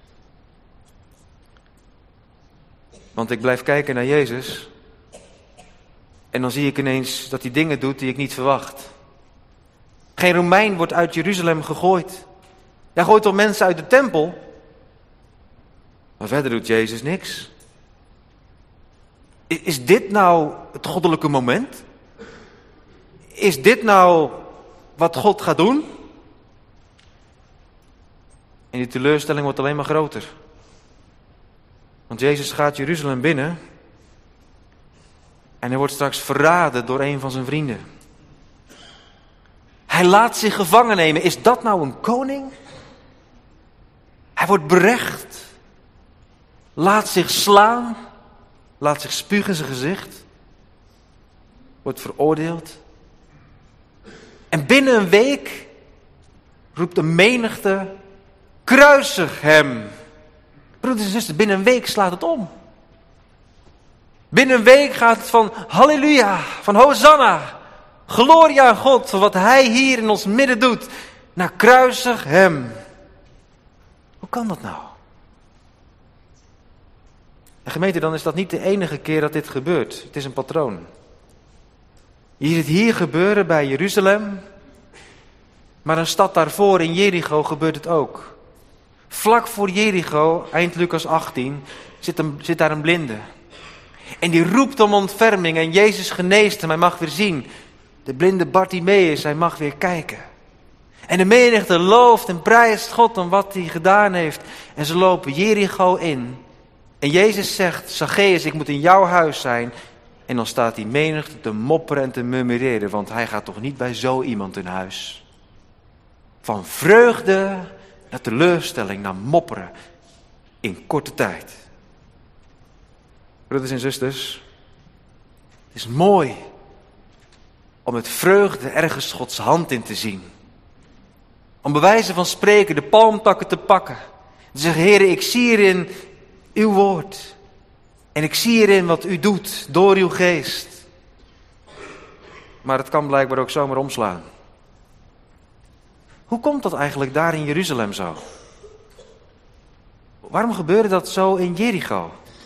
Want ik blijf kijken naar Jezus. En dan zie ik ineens dat hij dingen doet die ik niet verwacht. Geen Romein wordt uit Jeruzalem gegooid. Hij gooit wel mensen uit de tempel. Maar verder doet Jezus niks. Is dit nou het goddelijke moment? Is dit nou wat God gaat doen? En die teleurstelling wordt alleen maar groter. Want Jezus gaat Jeruzalem binnen. En hij wordt straks verraden door een van zijn vrienden. Hij laat zich gevangen nemen. Is dat nou een koning? Hij wordt berecht. Laat zich slaan. Laat zich spugen in zijn gezicht. Wordt veroordeeld. En binnen een week roept de menigte: kruisig hem. Broeders en zusters, binnen een week slaat het om. Binnen een week gaat het van halleluja, van Hosanna, gloria aan God, voor wat hij hier in ons midden doet, naar kruisig hem. Hoe kan dat nou? En gemeente, dan is dat niet de enige keer dat dit gebeurt. Het is een patroon. Je ziet het hier gebeuren bij Jeruzalem, maar een stad daarvoor in Jericho gebeurt het ook. Vlak voor Jericho, eind Lucas achttien, zit, een, zit daar een blinde. En die roept om ontferming en Jezus geneest hem, hij mag weer zien. De blinde Bartimaeus, hij mag weer kijken. En de menigte looft en prijst God om wat hij gedaan heeft. En ze lopen Jericho in. En Jezus zegt: Zacchaeus, ik moet in jouw huis zijn. En dan staat die menigte te mopperen en te murmureren, want hij gaat toch niet bij zo iemand in huis. Van vreugde naar teleurstelling, naar mopperen. In korte tijd. Broeders en zusters, het is mooi om met vreugde ergens Gods hand in te zien. Om bij wijze van spreken de palmtakken te pakken. Te zeggen: Heere, ik zie hierin uw woord. En ik zie hierin wat u doet door uw geest. Maar het kan blijkbaar ook zomaar omslaan. Hoe komt dat eigenlijk daar in Jeruzalem zo? Waarom gebeurde dat zo in Jericho?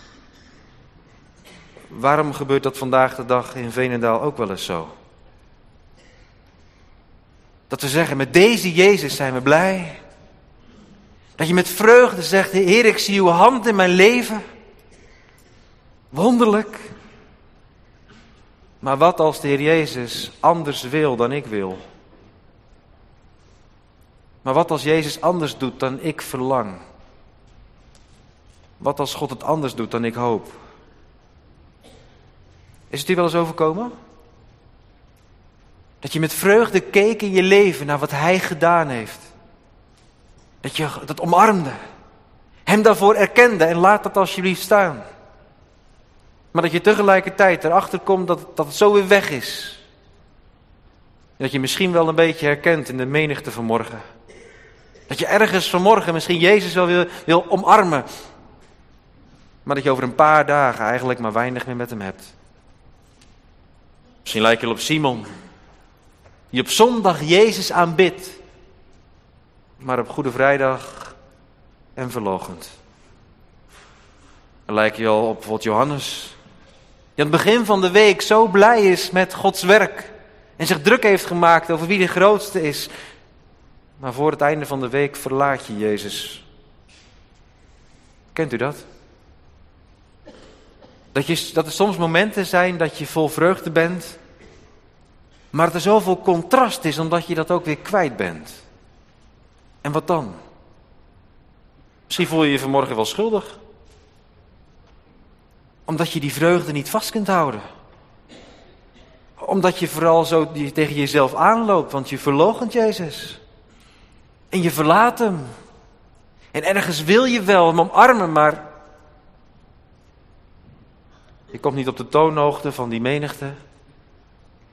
Waarom gebeurt dat vandaag de dag in Veenendaal ook wel eens zo? Dat we zeggen: met deze Jezus zijn we blij. Dat je met vreugde zegt: Heer, ik zie uw hand in mijn leven. Wonderlijk. Maar wat als de Heer Jezus anders wil dan ik wil? Maar wat als Jezus anders doet dan ik verlang? Wat als God het anders doet dan ik hoop? Is het u wel eens overkomen? Dat je met vreugde keek in je leven naar wat hij gedaan heeft. Dat je dat omarmde. Hem daarvoor erkende en laat dat alsjeblieft staan. Maar dat je tegelijkertijd erachter komt dat, dat het zo weer weg is. Dat je misschien wel een beetje herkent in de menigte vanmorgen. Dat je ergens vanmorgen misschien Jezus wel wil, wil omarmen. Maar dat je over een paar dagen eigenlijk maar weinig meer met hem hebt. Misschien lijkt je op Simon. Die op zondag Jezus aanbidt. Maar op Goede Vrijdag en verloochent. Dan lijkt je al op bijvoorbeeld Johannes. Die aan het begin van de week zo blij is met Gods werk. En zich druk heeft gemaakt over wie de grootste is. Maar voor het einde van de week verlaat je Jezus. Kent u dat? Dat, je, dat er soms momenten zijn dat je vol vreugde bent. Maar dat er zoveel contrast is omdat je dat ook weer kwijt bent. En wat dan? Misschien voel je je vanmorgen wel schuldig. Omdat je die vreugde niet vast kunt houden. Omdat je vooral zo tegen jezelf aanloopt, want je verloochent Jezus. En je verlaat hem. En ergens wil je wel hem omarmen, maar je komt niet op de toonhoogte van die menigte.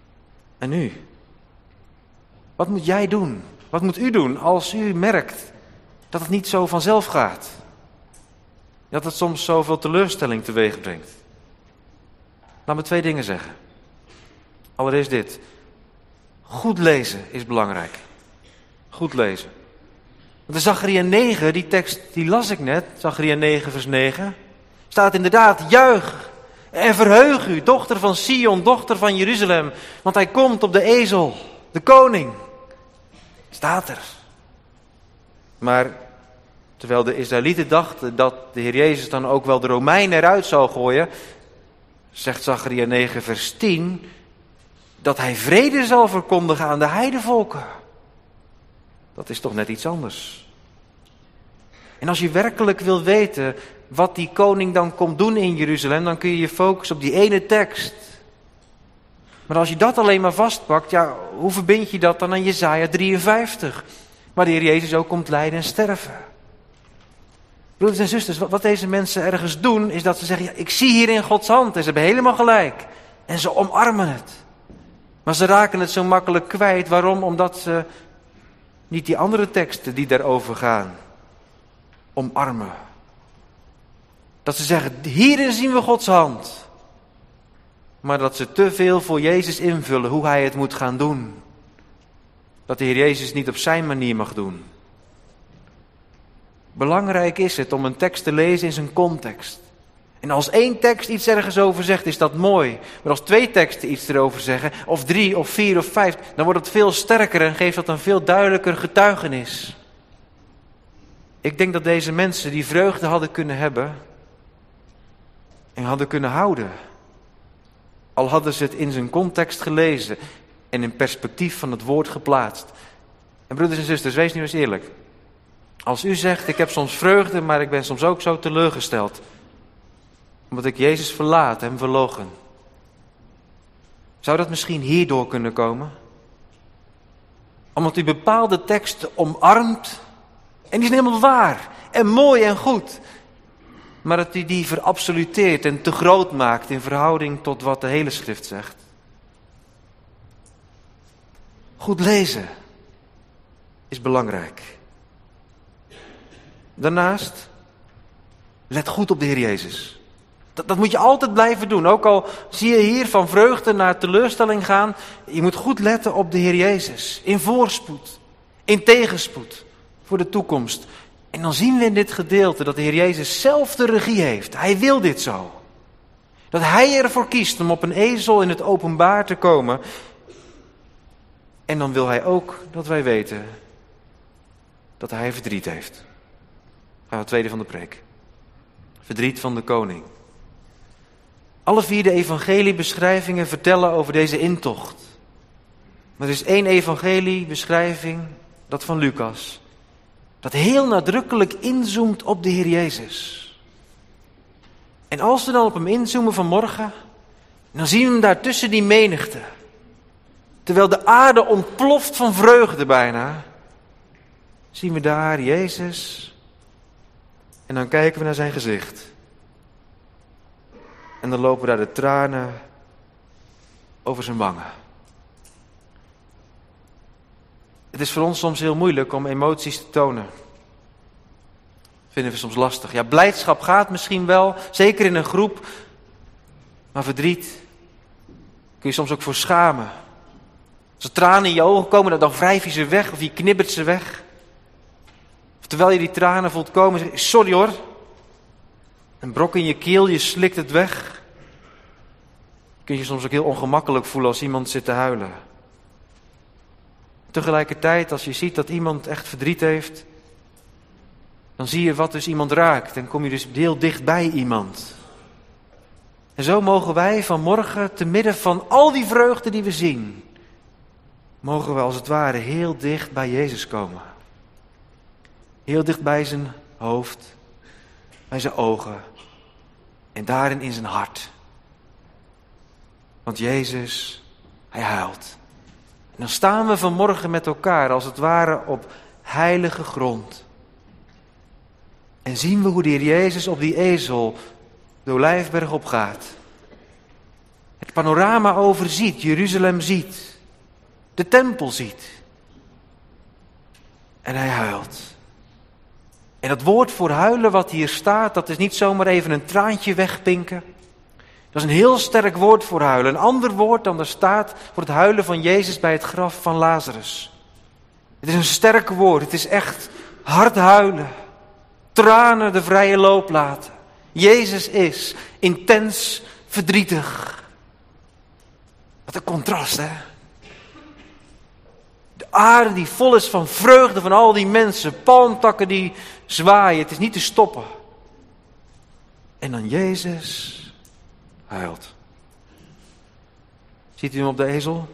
En nu? Wat moet jij doen? Wat moet u doen als u merkt dat het niet zo vanzelf gaat. Dat het soms zoveel teleurstelling teweeg brengt. Laat me twee dingen zeggen. Allereerst dit. Goed lezen is belangrijk. Goed lezen. Want in Zacharia negen, die tekst die las ik net, Zacharia negen vers negen, staat inderdaad, juich en verheug u, dochter van Sion, dochter van Jeruzalem, want hij komt op de ezel, de koning. Staat er. Maar terwijl de Israëlieten dachten dat de Heer Jezus dan ook wel de Romeinen eruit zou gooien, zegt Zacharia negen vers tien, dat hij vrede zal verkondigen aan de heidevolken. Dat is toch net iets anders. En als je werkelijk wil weten wat die koning dan komt doen in Jeruzalem, dan kun je je focussen op die ene tekst. Maar als je dat alleen maar vastpakt, ja, hoe verbind je dat dan aan Jesaja drieënvijftig? Waar de Heer Jezus ook komt lijden en sterven. Broeders en zusters, wat deze mensen ergens doen, is dat ze zeggen, ja, ik zie hierin Gods hand. En ze hebben helemaal gelijk. En ze omarmen het. Maar ze raken het zo makkelijk kwijt. Waarom? Omdat ze niet die andere teksten die daarover gaan omarmen. Dat ze zeggen, hierin zien we Gods hand. Maar dat ze te veel voor Jezus invullen hoe hij het moet gaan doen. Dat de Heer Jezus niet op zijn manier mag doen. Belangrijk is het om een tekst te lezen in zijn context. En als één tekst iets ergens over zegt, is dat mooi. Maar als twee teksten iets erover zeggen, of drie, of vier, of vijf, dan wordt het veel sterker en geeft dat een veel duidelijker getuigenis. Ik denk dat deze mensen die vreugde hadden kunnen hebben en hadden kunnen houden. Al hadden ze het in zijn context gelezen en in perspectief van het woord geplaatst. En broeders en zusters, wees nu eens eerlijk. Als u zegt, ik heb soms vreugde, maar ik ben soms ook zo teleurgesteld. Omdat ik Jezus verlaat en verloochen. Zou dat misschien hierdoor kunnen komen? Omdat u bepaalde teksten omarmt. En die zijn helemaal waar. En mooi en goed. Maar dat u die verabsoluteert en te groot maakt in verhouding tot wat de hele schrift zegt. Goed lezen is belangrijk. Daarnaast, let goed op de Heer Jezus. Dat, dat moet je altijd blijven doen. Ook al zie je hier van vreugde naar teleurstelling gaan. Je moet goed letten op de Heer Jezus. In voorspoed. In tegenspoed. Voor de toekomst. En dan zien we in dit gedeelte dat de Heer Jezus zelf de regie heeft. Hij wil dit zo. Dat hij ervoor kiest om op een ezel in het openbaar te komen. En dan wil hij ook dat wij weten dat hij verdriet heeft. Gaan we het tweede van de preek. Verdriet van de koning. Alle vier de evangeliebeschrijvingen vertellen over deze intocht. Maar er is één evangeliebeschrijving, dat van Lucas, dat heel nadrukkelijk inzoomt op de Heer Jezus. En als we dan op hem inzoomen vanmorgen, dan zien we hem daar tussen die menigte. Terwijl de aarde ontploft van vreugde bijna, zien we daar Jezus. En dan kijken we naar zijn gezicht. En dan lopen daar de tranen over zijn wangen. Het is voor ons soms heel moeilijk om emoties te tonen. Vinden we soms lastig. Ja, blijdschap gaat misschien wel, zeker in een groep. Maar verdriet kun je soms ook voor schamen. Als er tranen in je ogen komen, dan wrijf je ze weg of je knibbert ze weg. Of terwijl je die tranen voelt komen, zeg je, sorry hoor. Een brok in je keel, je slikt het weg. Je kunt je soms ook heel ongemakkelijk voelen als iemand zit te huilen. Tegelijkertijd, als je ziet dat iemand echt verdriet heeft, dan zie je wat dus iemand raakt. En kom je dus heel dicht bij iemand. En zo mogen wij vanmorgen, te midden van al die vreugde die we zien, mogen we als het ware heel dicht bij Jezus komen. Heel dicht bij zijn hoofd, bij zijn ogen en daarin in zijn hart. Want Jezus, hij huilt. En dan staan we vanmorgen met elkaar als het ware op heilige grond. En zien we hoe de Heer Jezus op die ezel de Olijfberg opgaat. Het panorama overziet, Jeruzalem ziet. De tempel ziet. En hij huilt. En dat woord voor huilen wat hier staat, dat is niet zomaar even een traantje wegpinken. Dat is een heel sterk woord voor huilen. Een ander woord dan er staat voor het huilen van Jezus bij het graf van Lazarus. Het is een sterk woord. Het is echt hard huilen. Tranen de vrije loop laten. Jezus is intens verdrietig. Wat een contrast, hè? De aarde die vol is van vreugde van al die mensen. Palmtakken die zwaaien. Het is niet te stoppen. En dan Jezus huilt. Ziet u hem op de ezel?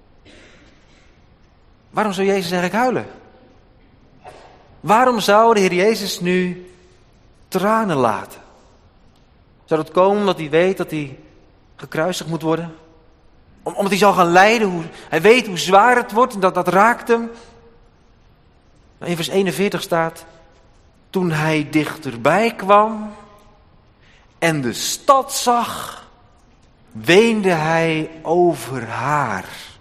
Waarom zou Jezus eigenlijk huilen? Waarom zou de Heer Jezus nu tranen laten? Zou dat komen omdat hij weet dat hij gekruisigd moet worden? Om, omdat hij zal gaan lijden? Hoe, hij weet hoe zwaar het wordt en dat, dat raakt hem. In vers eenenveertig staat: toen hij dichterbij kwam en de stad zag, weende hij over haar.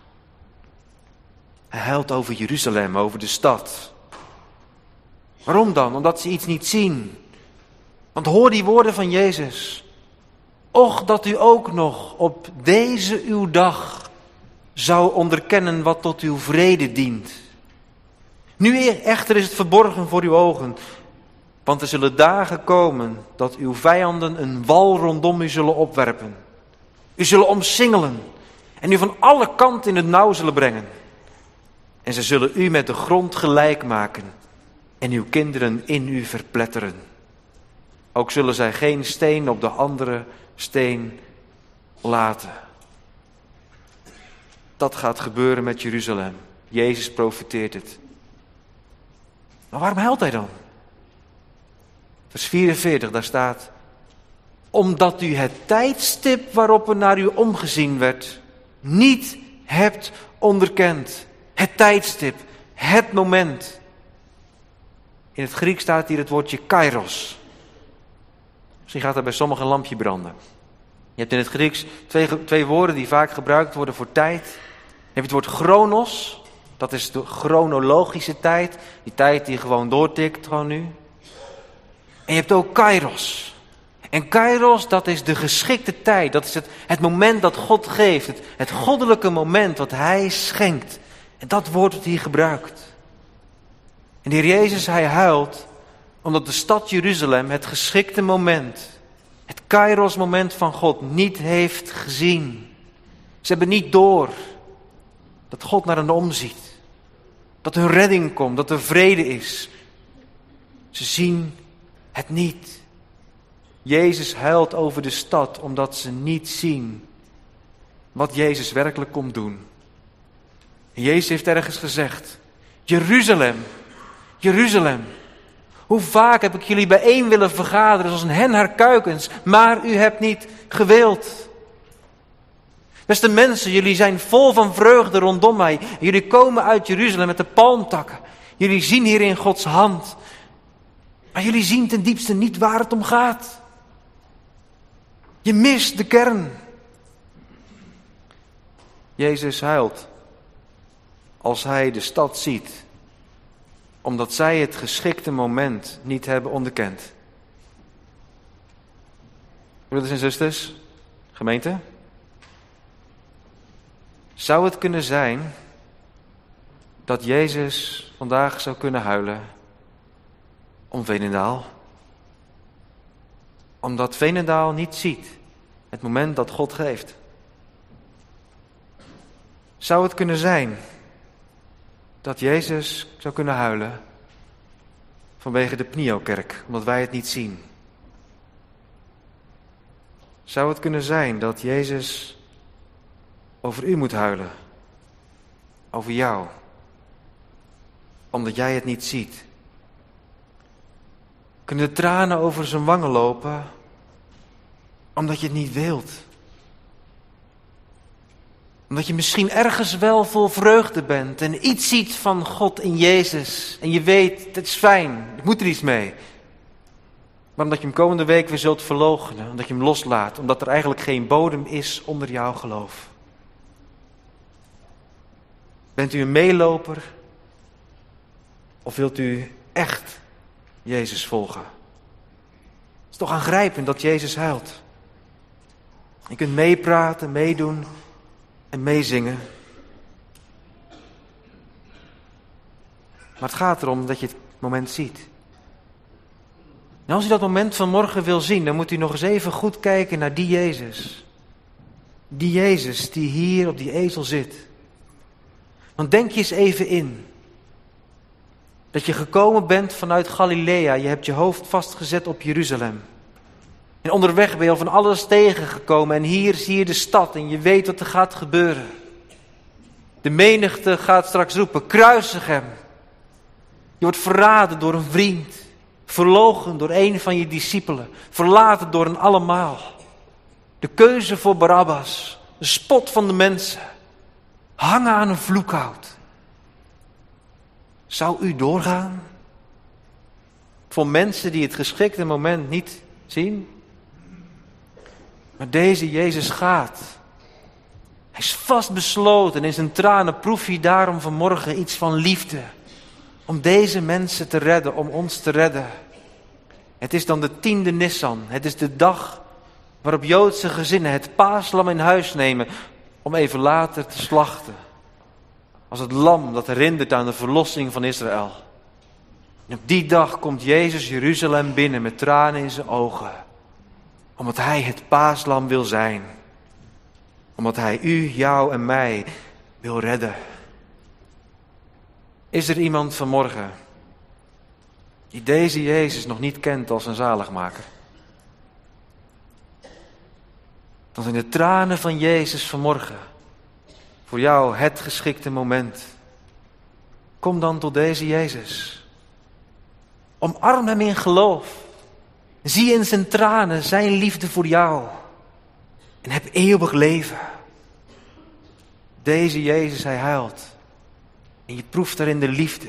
Hij huilt over Jeruzalem, over de stad. Waarom dan? Omdat ze iets niet zien. Want hoor die woorden van Jezus. Och, dat u ook nog op deze uw dag zou onderkennen wat tot uw vrede dient. Nu echter is het verborgen voor uw ogen. Want er zullen dagen komen dat uw vijanden een wal rondom u zullen opwerpen. U zullen omsingelen en u van alle kanten in het nauw zullen brengen. En ze zullen u met de grond gelijk maken en uw kinderen in u verpletteren. Ook zullen zij geen steen op de andere steen laten. Dat gaat gebeuren met Jeruzalem. Jezus profeteert het. Maar waarom huilt hij dan? Vers vierenveertig, daar staat: omdat u het tijdstip waarop er naar u omgezien werd, niet hebt onderkend. Het tijdstip, het moment. In het Grieks staat hier het woordje kairos. Misschien gaat er bij sommigen een lampje branden. Je hebt in het Grieks twee, twee woorden die vaak gebruikt worden voor tijd. Je hebt het woord chronos, dat is de chronologische tijd. Die tijd die gewoon doortikt, gewoon nu. En je hebt ook kairos. En kairos, dat is de geschikte tijd. Dat is het, het moment dat God geeft. Het, het goddelijke moment wat hij schenkt. En dat woord wordt hier gebruikt. En de Heer Jezus, hij huilt omdat de stad Jeruzalem het geschikte moment, het kairos moment van God, niet heeft gezien. Ze hebben niet door dat God naar hen omziet. Dat hun redding komt, dat er vrede is. Ze zien het niet. Jezus huilt over de stad omdat ze niet zien wat Jezus werkelijk komt doen. En Jezus heeft ergens gezegd: Jeruzalem, Jeruzalem, hoe vaak heb ik jullie bijeen willen vergaderen zoals een hen haar kuikens, maar u hebt niet gewild. Beste mensen, jullie zijn vol van vreugde rondom mij. Jullie komen uit Jeruzalem met de palmtakken. Jullie zien hierin Gods hand. Maar jullie zien ten diepste niet waar het om gaat. Je mist de kern. Jezus huilt als hij de stad ziet, omdat zij het geschikte moment niet hebben onderkend. Broeders en zusters, gemeente, zou het kunnen zijn dat Jezus vandaag zou kunnen huilen om Veenendaal? Omdat Veenendaal niet ziet het moment dat God geeft. Zou het kunnen zijn dat Jezus zou kunnen huilen vanwege de Pniokerk, omdat wij het niet zien? Zou het kunnen zijn dat Jezus over u moet huilen, over jou, omdat jij het niet ziet? Kunnen de tranen over zijn wangen lopen, omdat je het niet wilt? Omdat je misschien ergens wel vol vreugde bent en iets ziet van God in Jezus. En je weet, het is fijn, ik moet er iets mee. Maar omdat je hem komende week weer zult verloochenen, omdat je hem loslaat, omdat er eigenlijk geen bodem is onder jouw geloof. Bent u een meeloper? Of wilt u echt Jezus volgen. Het is toch aangrijpend dat Jezus huilt. Je kunt meepraten, meedoen en meezingen. Maar het gaat erom dat je het moment ziet. En als u dat moment van morgen wil zien, dan moet u nog eens even goed kijken naar die Jezus. Die Jezus die hier op die ezel zit. Want denk je eens even in. Dat je gekomen bent vanuit Galilea. Je hebt je hoofd vastgezet op Jeruzalem. En onderweg ben je al van alles tegengekomen. En hier zie je de stad en je weet wat er gaat gebeuren. De menigte gaat straks roepen, kruisig hem. Je wordt verraden door een vriend. Verloochend door een van je discipelen. Verlaten door een allemaal. De keuze voor Barabbas. De spot van de mensen. Hangen aan een vloekhout. Zou u doorgaan? Voor mensen die het geschikte moment niet zien? Maar deze Jezus gaat. Hij is vastbesloten en in zijn tranen proef je daarom vanmorgen iets van liefde. Om deze mensen te redden, om ons te redden. Het is dan de tiende Nissan. Het is de dag waarop Joodse gezinnen het paaslam in huis nemen om even later te slachten. Als het lam dat herinnert aan de verlossing van Israël. En op die dag komt Jezus Jeruzalem binnen met tranen in zijn ogen. Omdat hij het paaslam wil zijn. Omdat hij u, jou en mij wil redden. Is er iemand vanmorgen die deze Jezus nog niet kent als een zaligmaker? Dan zijn de tranen van Jezus vanmorgen voor jou het geschikte moment. Kom dan tot deze Jezus. Omarm hem in geloof. Zie in zijn tranen zijn liefde voor jou. En heb eeuwig leven. Deze Jezus, hij huilt. En je proeft daarin de liefde.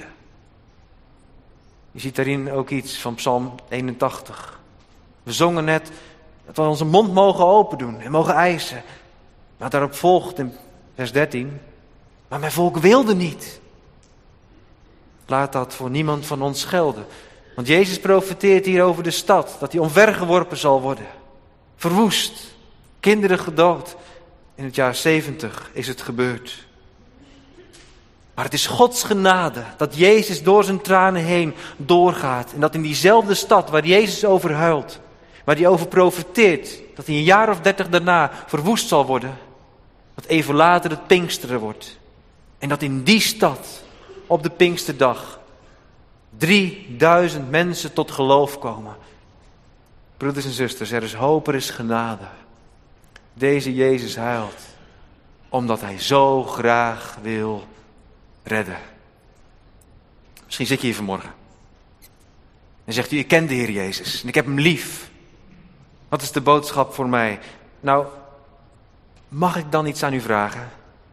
Je ziet daarin ook iets van Psalm eenentachtig. We zongen net dat we onze mond mogen open doen en mogen eisen. Maar daarop volgt in vers dertien. Maar mijn volk wilde niet. Laat dat voor niemand van ons gelden. Want Jezus profeteert hier over de stad. Dat die omvergeworpen zal worden. Verwoest. Kinderen gedood. In het jaar zeventig is het gebeurd. Maar het is Gods genade dat Jezus door zijn tranen heen doorgaat. En dat in diezelfde stad waar Jezus over huilt. Waar hij over profeteert. Dat hij een jaar of dertig daarna verwoest zal worden. Dat even later het Pinksteren wordt. En dat in die stad op de Pinksterdag drieduizend mensen tot geloof komen. Broeders en zusters, er is hoop, er is genade. Deze Jezus huilt. Omdat hij zo graag wil redden. Misschien zit je hier vanmorgen. En zegt u, ik ken de Heer Jezus. En ik heb hem lief. Wat is de boodschap voor mij? Nou, mag ik dan iets aan u vragen?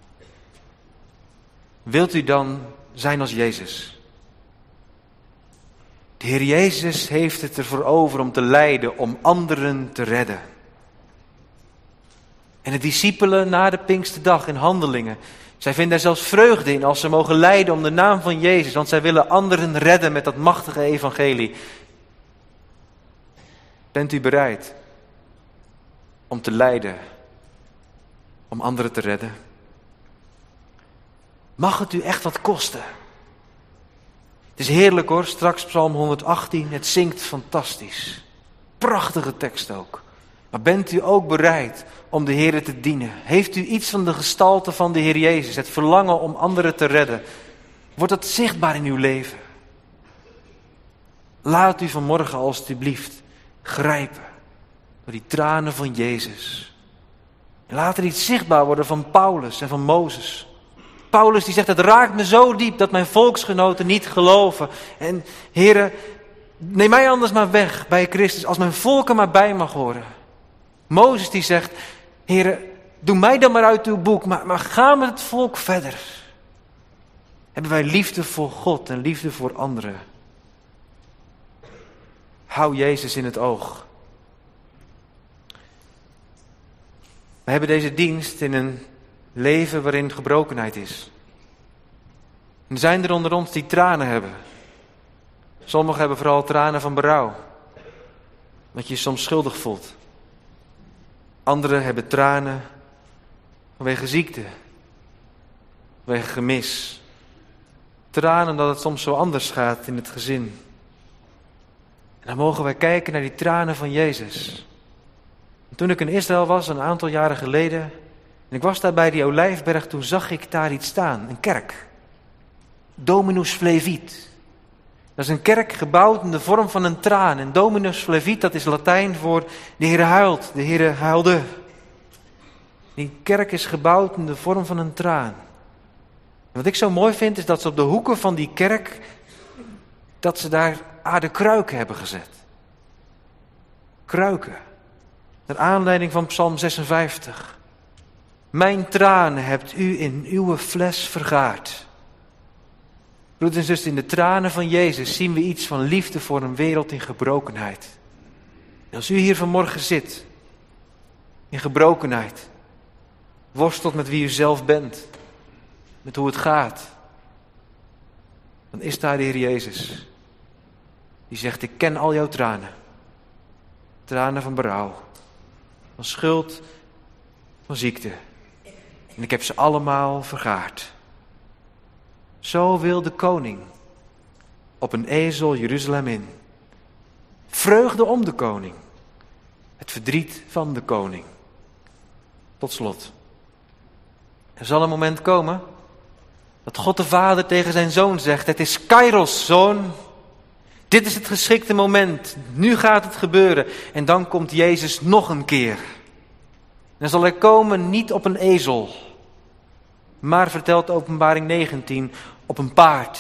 Wilt u dan zijn als Jezus? De Heer Jezus heeft het ervoor over om te lijden, om anderen te redden. En de discipelen na de Pinksterdag in Handelingen, zij vinden er zelfs vreugde in als ze mogen lijden om de naam van Jezus, want zij willen anderen redden met dat machtige evangelie. Bent u bereid om te lijden, om anderen te redden? Mag het u echt wat kosten? Het is heerlijk hoor, straks Psalm honderdachttien, het zingt fantastisch. Prachtige tekst ook. Maar bent u ook bereid om de Heer te dienen? Heeft u iets van de gestalte van de Heer Jezus, het verlangen om anderen te redden? Wordt dat zichtbaar in uw leven? Laat u vanmorgen alstublieft grijpen door die tranen van Jezus. En laat er iets zichtbaar worden van Paulus en van Mozes. Paulus die zegt, het raakt me zo diep dat mijn volksgenoten niet geloven. En Heere, neem mij anders maar weg bij Christus, als mijn volk er maar bij mag horen. Mozes die zegt, Heere, doe mij dan maar uit uw boek, maar, maar ga met het volk verder. Hebben wij liefde voor God en liefde voor anderen? Hou Jezus in het oog. We hebben deze dienst in een leven waarin gebrokenheid is. En zijn er onder ons die tranen hebben. Sommigen hebben vooral tranen van berouw, omdat je je soms schuldig voelt. Anderen hebben tranen vanwege ziekte, vanwege gemis. Tranen omdat het soms zo anders gaat in het gezin. En dan mogen wij kijken naar die tranen van Jezus. En toen ik in Israël was, een aantal jaren geleden, en ik was daar bij die Olijfberg, toen zag ik daar iets staan, een kerk. Dominus Flevit. Dat is een kerk gebouwd in de vorm van een traan. En Dominus Flevit, dat is Latijn voor de Heere huilt, de Heere huilde. Die kerk is gebouwd in de vorm van een traan. En wat ik zo mooi vind, is dat ze op de hoeken van die kerk, dat ze daar aardekruiken hebben gezet. Kruiken. Naar aanleiding van Psalm zesenvijftig. Mijn tranen hebt u in uw fles vergaard. Broeders en zusters, in de tranen van Jezus zien we iets van liefde voor een wereld in gebrokenheid. En als u hier vanmorgen zit, in gebrokenheid, worstelt met wie u zelf bent, met hoe het gaat, dan is daar de Heer Jezus. Die zegt, ik ken al jouw tranen. Tranen van berouw, van schuld, van ziekte. En ik heb ze allemaal vergaard. Zo wil de koning op een ezel Jeruzalem in. Vreugde om de koning. Het verdriet van de koning. Tot slot. Er zal een moment komen dat God de Vader tegen zijn zoon zegt, het is Kairos, zoon. Dit is het geschikte moment. Nu gaat het gebeuren. En dan komt Jezus nog een keer. Dan zal hij komen niet op een ezel, maar, vertelt Openbaring negentien, op een paard.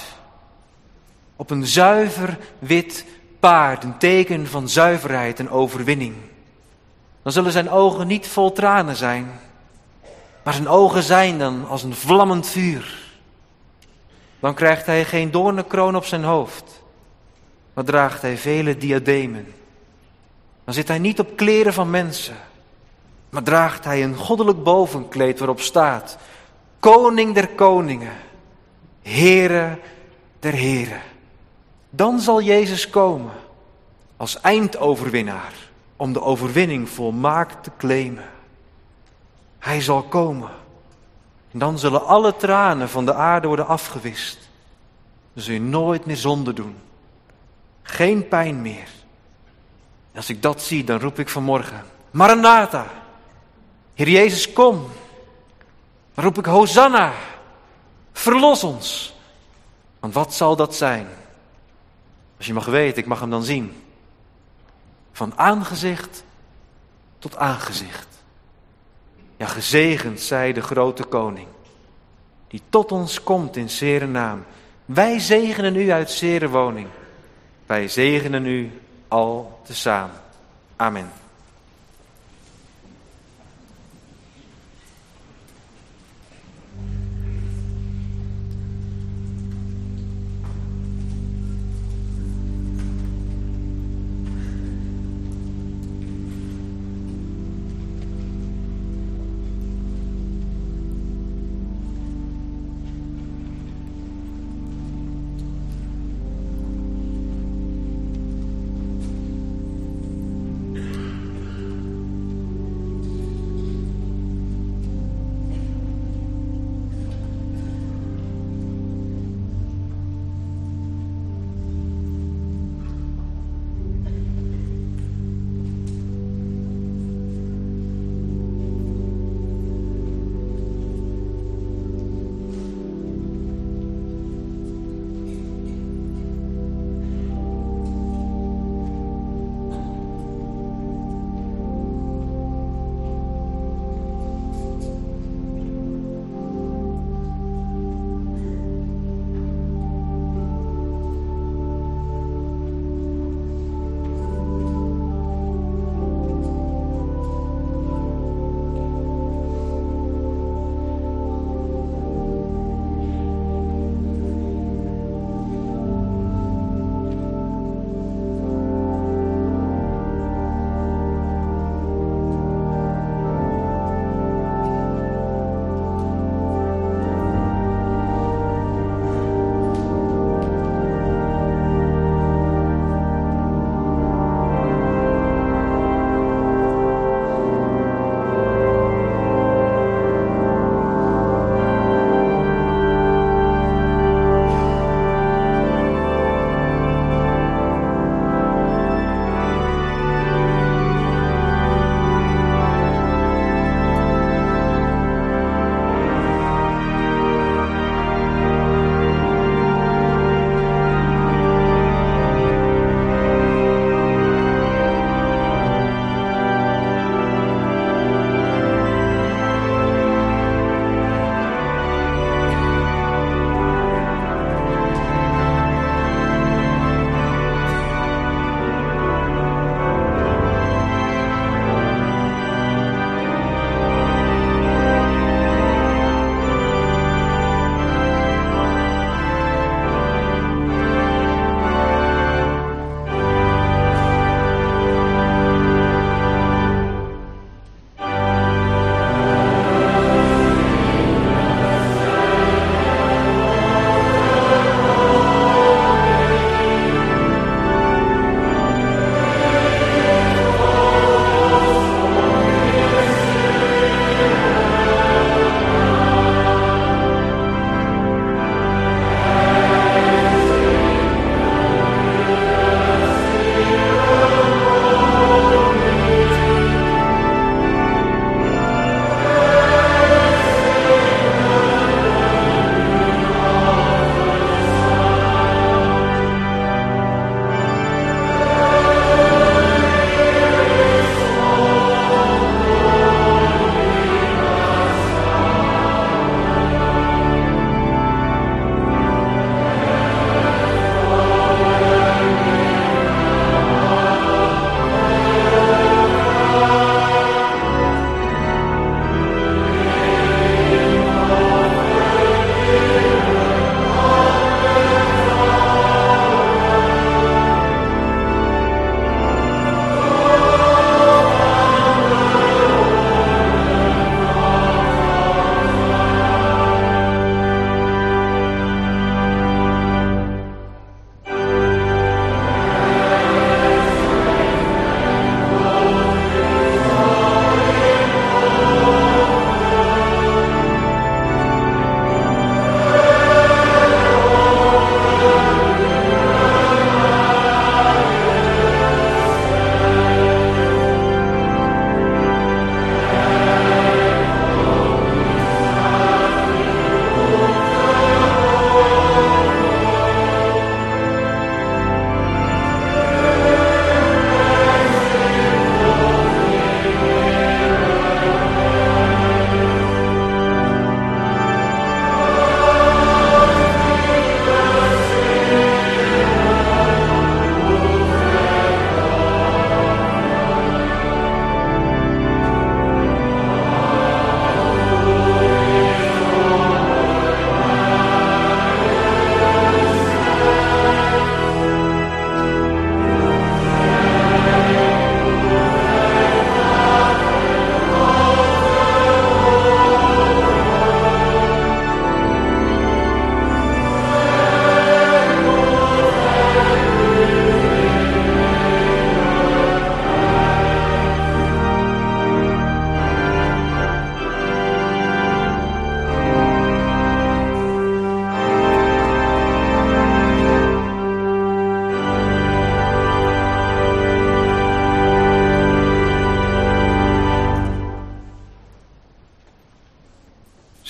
Op een zuiver wit paard, een teken van zuiverheid en overwinning. Dan zullen zijn ogen niet vol tranen zijn, maar zijn ogen zijn dan als een vlammend vuur. Dan krijgt hij geen doornenkroon op zijn hoofd, maar draagt hij vele diademen. Dan zit hij niet op kleren van mensen, maar draagt hij een goddelijk bovenkleed waarop staat, Koning der koningen, Heere der heren. Dan zal Jezus komen als eindoverwinnaar om de overwinning volmaakt te claimen. Hij zal komen en dan zullen alle tranen van de aarde worden afgewist. Dan zul je nooit meer zonde doen. Geen pijn meer. En als ik dat zie, dan roep ik vanmorgen, Maranatha, Heer Jezus, kom. Dan roep ik, Hosanna, verlos ons. Want wat zal dat zijn? Als je mag weten, ik mag hem dan zien. Van aangezicht tot aangezicht. Ja, gezegend zij de grote koning, die tot ons komt in zere naam. Wij zegenen u uit zere woning. Wij zegenen u al tezamen. Amen.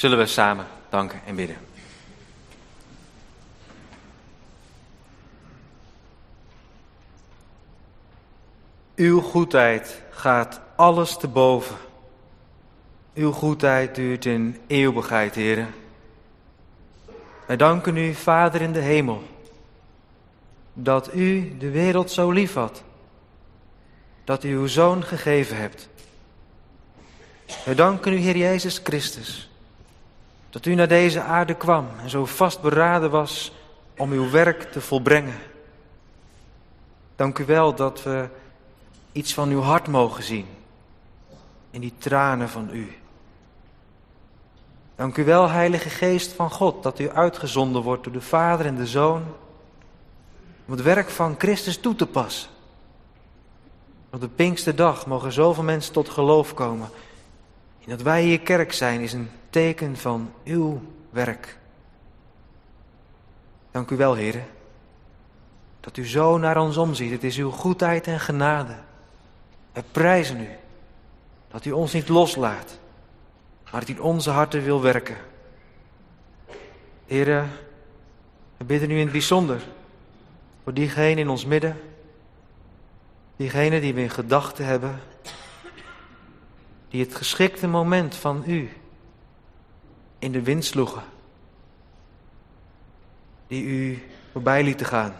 zullen we samen danken en bidden. Uw goedheid gaat alles te boven. Uw goedheid duurt in eeuwigheid, Heere. Wij danken u, Vader in de hemel, dat u de wereld zo lief had, dat u uw Zoon gegeven hebt. Wij danken u, Heer Jezus Christus, dat u naar deze aarde kwam en zo vastberaden was om uw werk te volbrengen. Dank u wel dat we iets van uw hart mogen zien in die tranen van u. Dank u wel, Heilige Geest van God, dat u uitgezonden wordt door de Vader en de Zoon om het werk van Christus toe te passen. Op de Pinksterdag mogen zoveel mensen tot geloof komen. En dat wij hier kerk zijn is een teken van uw werk. Dank u wel, Heere, dat u zo naar ons omziet. Het is uw goedheid en genade. We prijzen u dat u ons niet loslaat, maar dat u in onze harten wil werken. Heere, we bidden u in het bijzonder voor diegenen in ons midden, diegenen die we in gedachten hebben, die het geschikte moment van u in de wind sloegen, die u voorbij lieten gaan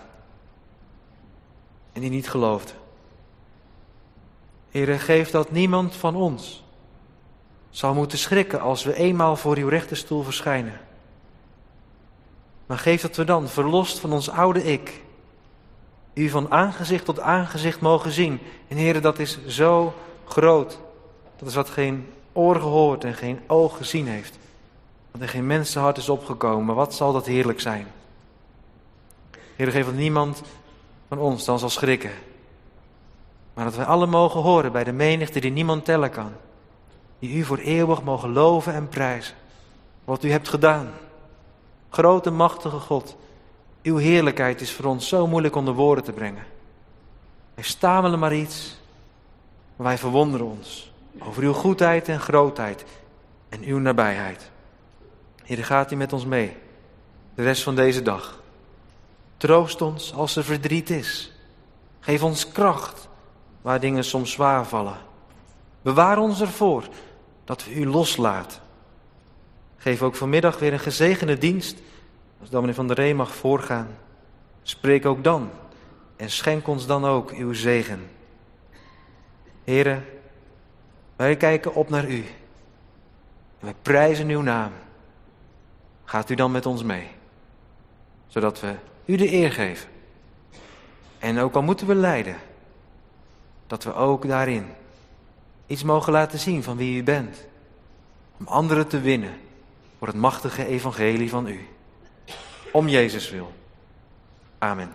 en die niet geloofden. Heere, geef dat niemand van ons zal moeten schrikken als we eenmaal voor uw rechterstoel verschijnen. Maar geef dat we dan, verlost van ons oude ik, u van aangezicht tot aangezicht mogen zien. En Heere, dat is zo groot. Dat is wat geen oor gehoord en geen oog gezien heeft. Wat in geen mensenhart is opgekomen. Maar wat zal dat heerlijk zijn. Heere, geef dat niemand van ons dan zal schrikken. Maar dat wij alle mogen horen bij de menigte die niemand tellen kan. Die u voor eeuwig mogen loven en prijzen. Wat u hebt gedaan. Grote machtige God. Uw heerlijkheid is voor ons zo moeilijk onder woorden te brengen. Wij stamelen maar iets. Maar wij verwonderen ons over uw goedheid en grootheid. En uw nabijheid. Heer, gaat u met ons mee. De rest van deze dag. Troost ons als er verdriet is. Geef ons kracht waar dingen soms zwaar vallen. Bewaar ons ervoor dat we u loslaten. Geef ook vanmiddag weer een gezegende dienst. Als dominee Van der Ree mag voorgaan. Spreek ook dan. En schenk ons dan ook uw zegen. Here, wij kijken op naar u. En wij prijzen uw naam. Gaat u dan met ons mee. Zodat we u de eer geven. En ook al moeten we lijden. Dat we ook daarin iets mogen laten zien van wie u bent. Om anderen te winnen voor het machtige evangelie van u. Om Jezus wil. Amen.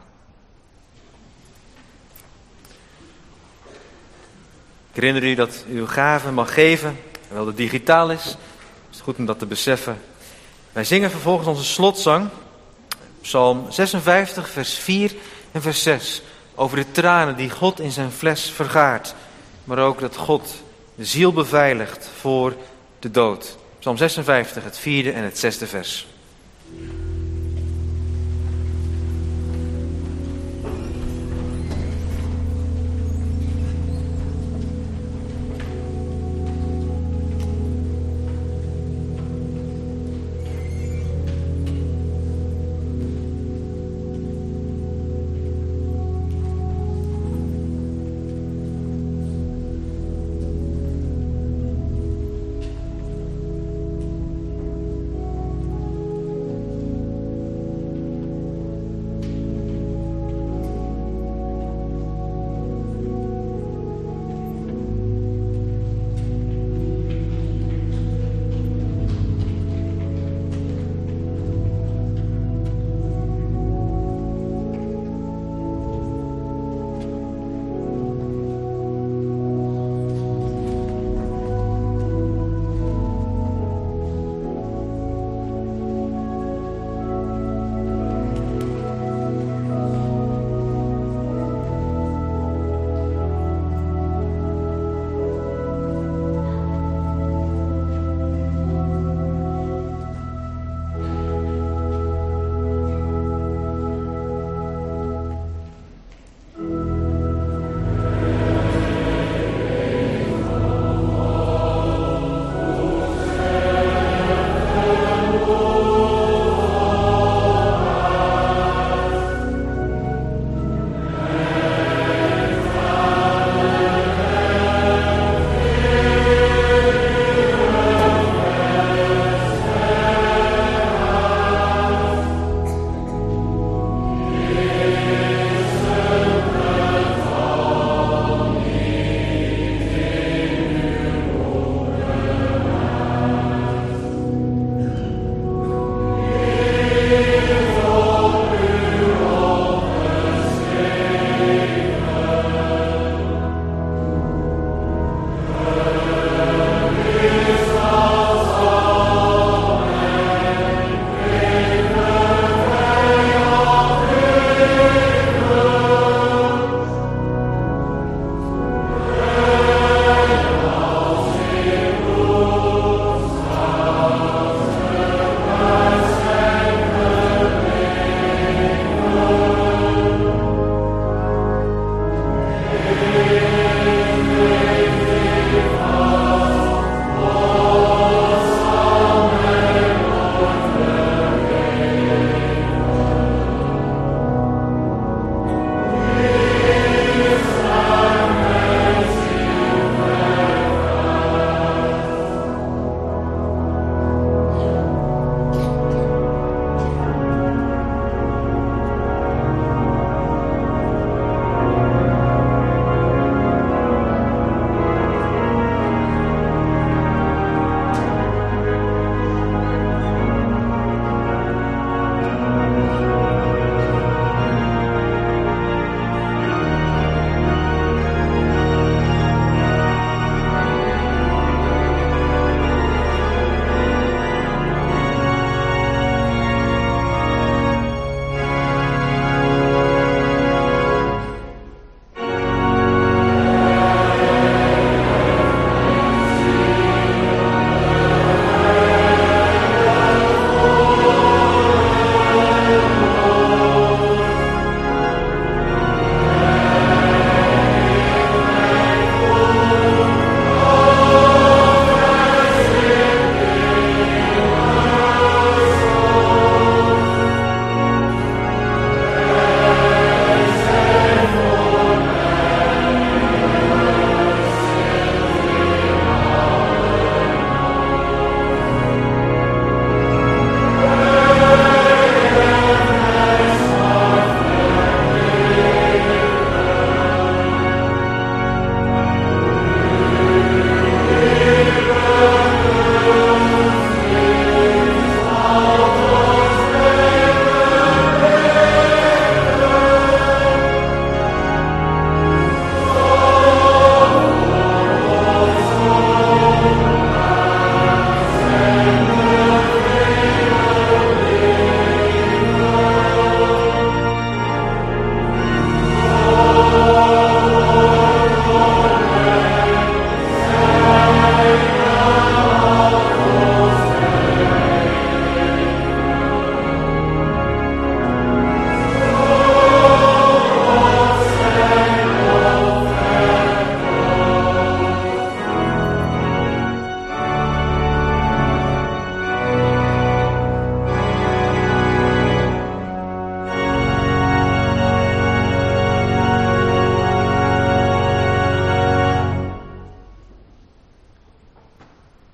Ik herinner u dat u uw gave mag geven, terwijl het digitaal is. Het is goed om dat te beseffen. Wij zingen vervolgens onze slotzang. Psalm zesenvijftig, vers vier en vers zes. Over de tranen die God in zijn fles vergaart. Maar ook dat God de ziel beveiligt voor de dood. Psalm zesenvijftig, het vierde en het zesde vers.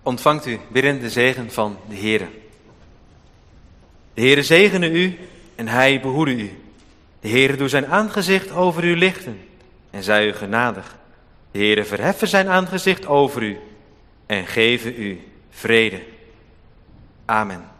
Ontvangt u bidden de zegen van de Heere. De Heere zegene u en hij behoede u. De Heere doe zijn aangezicht over u lichten en zij u genadig. De Heere verheffen zijn aangezicht over u en geven u vrede. Amen.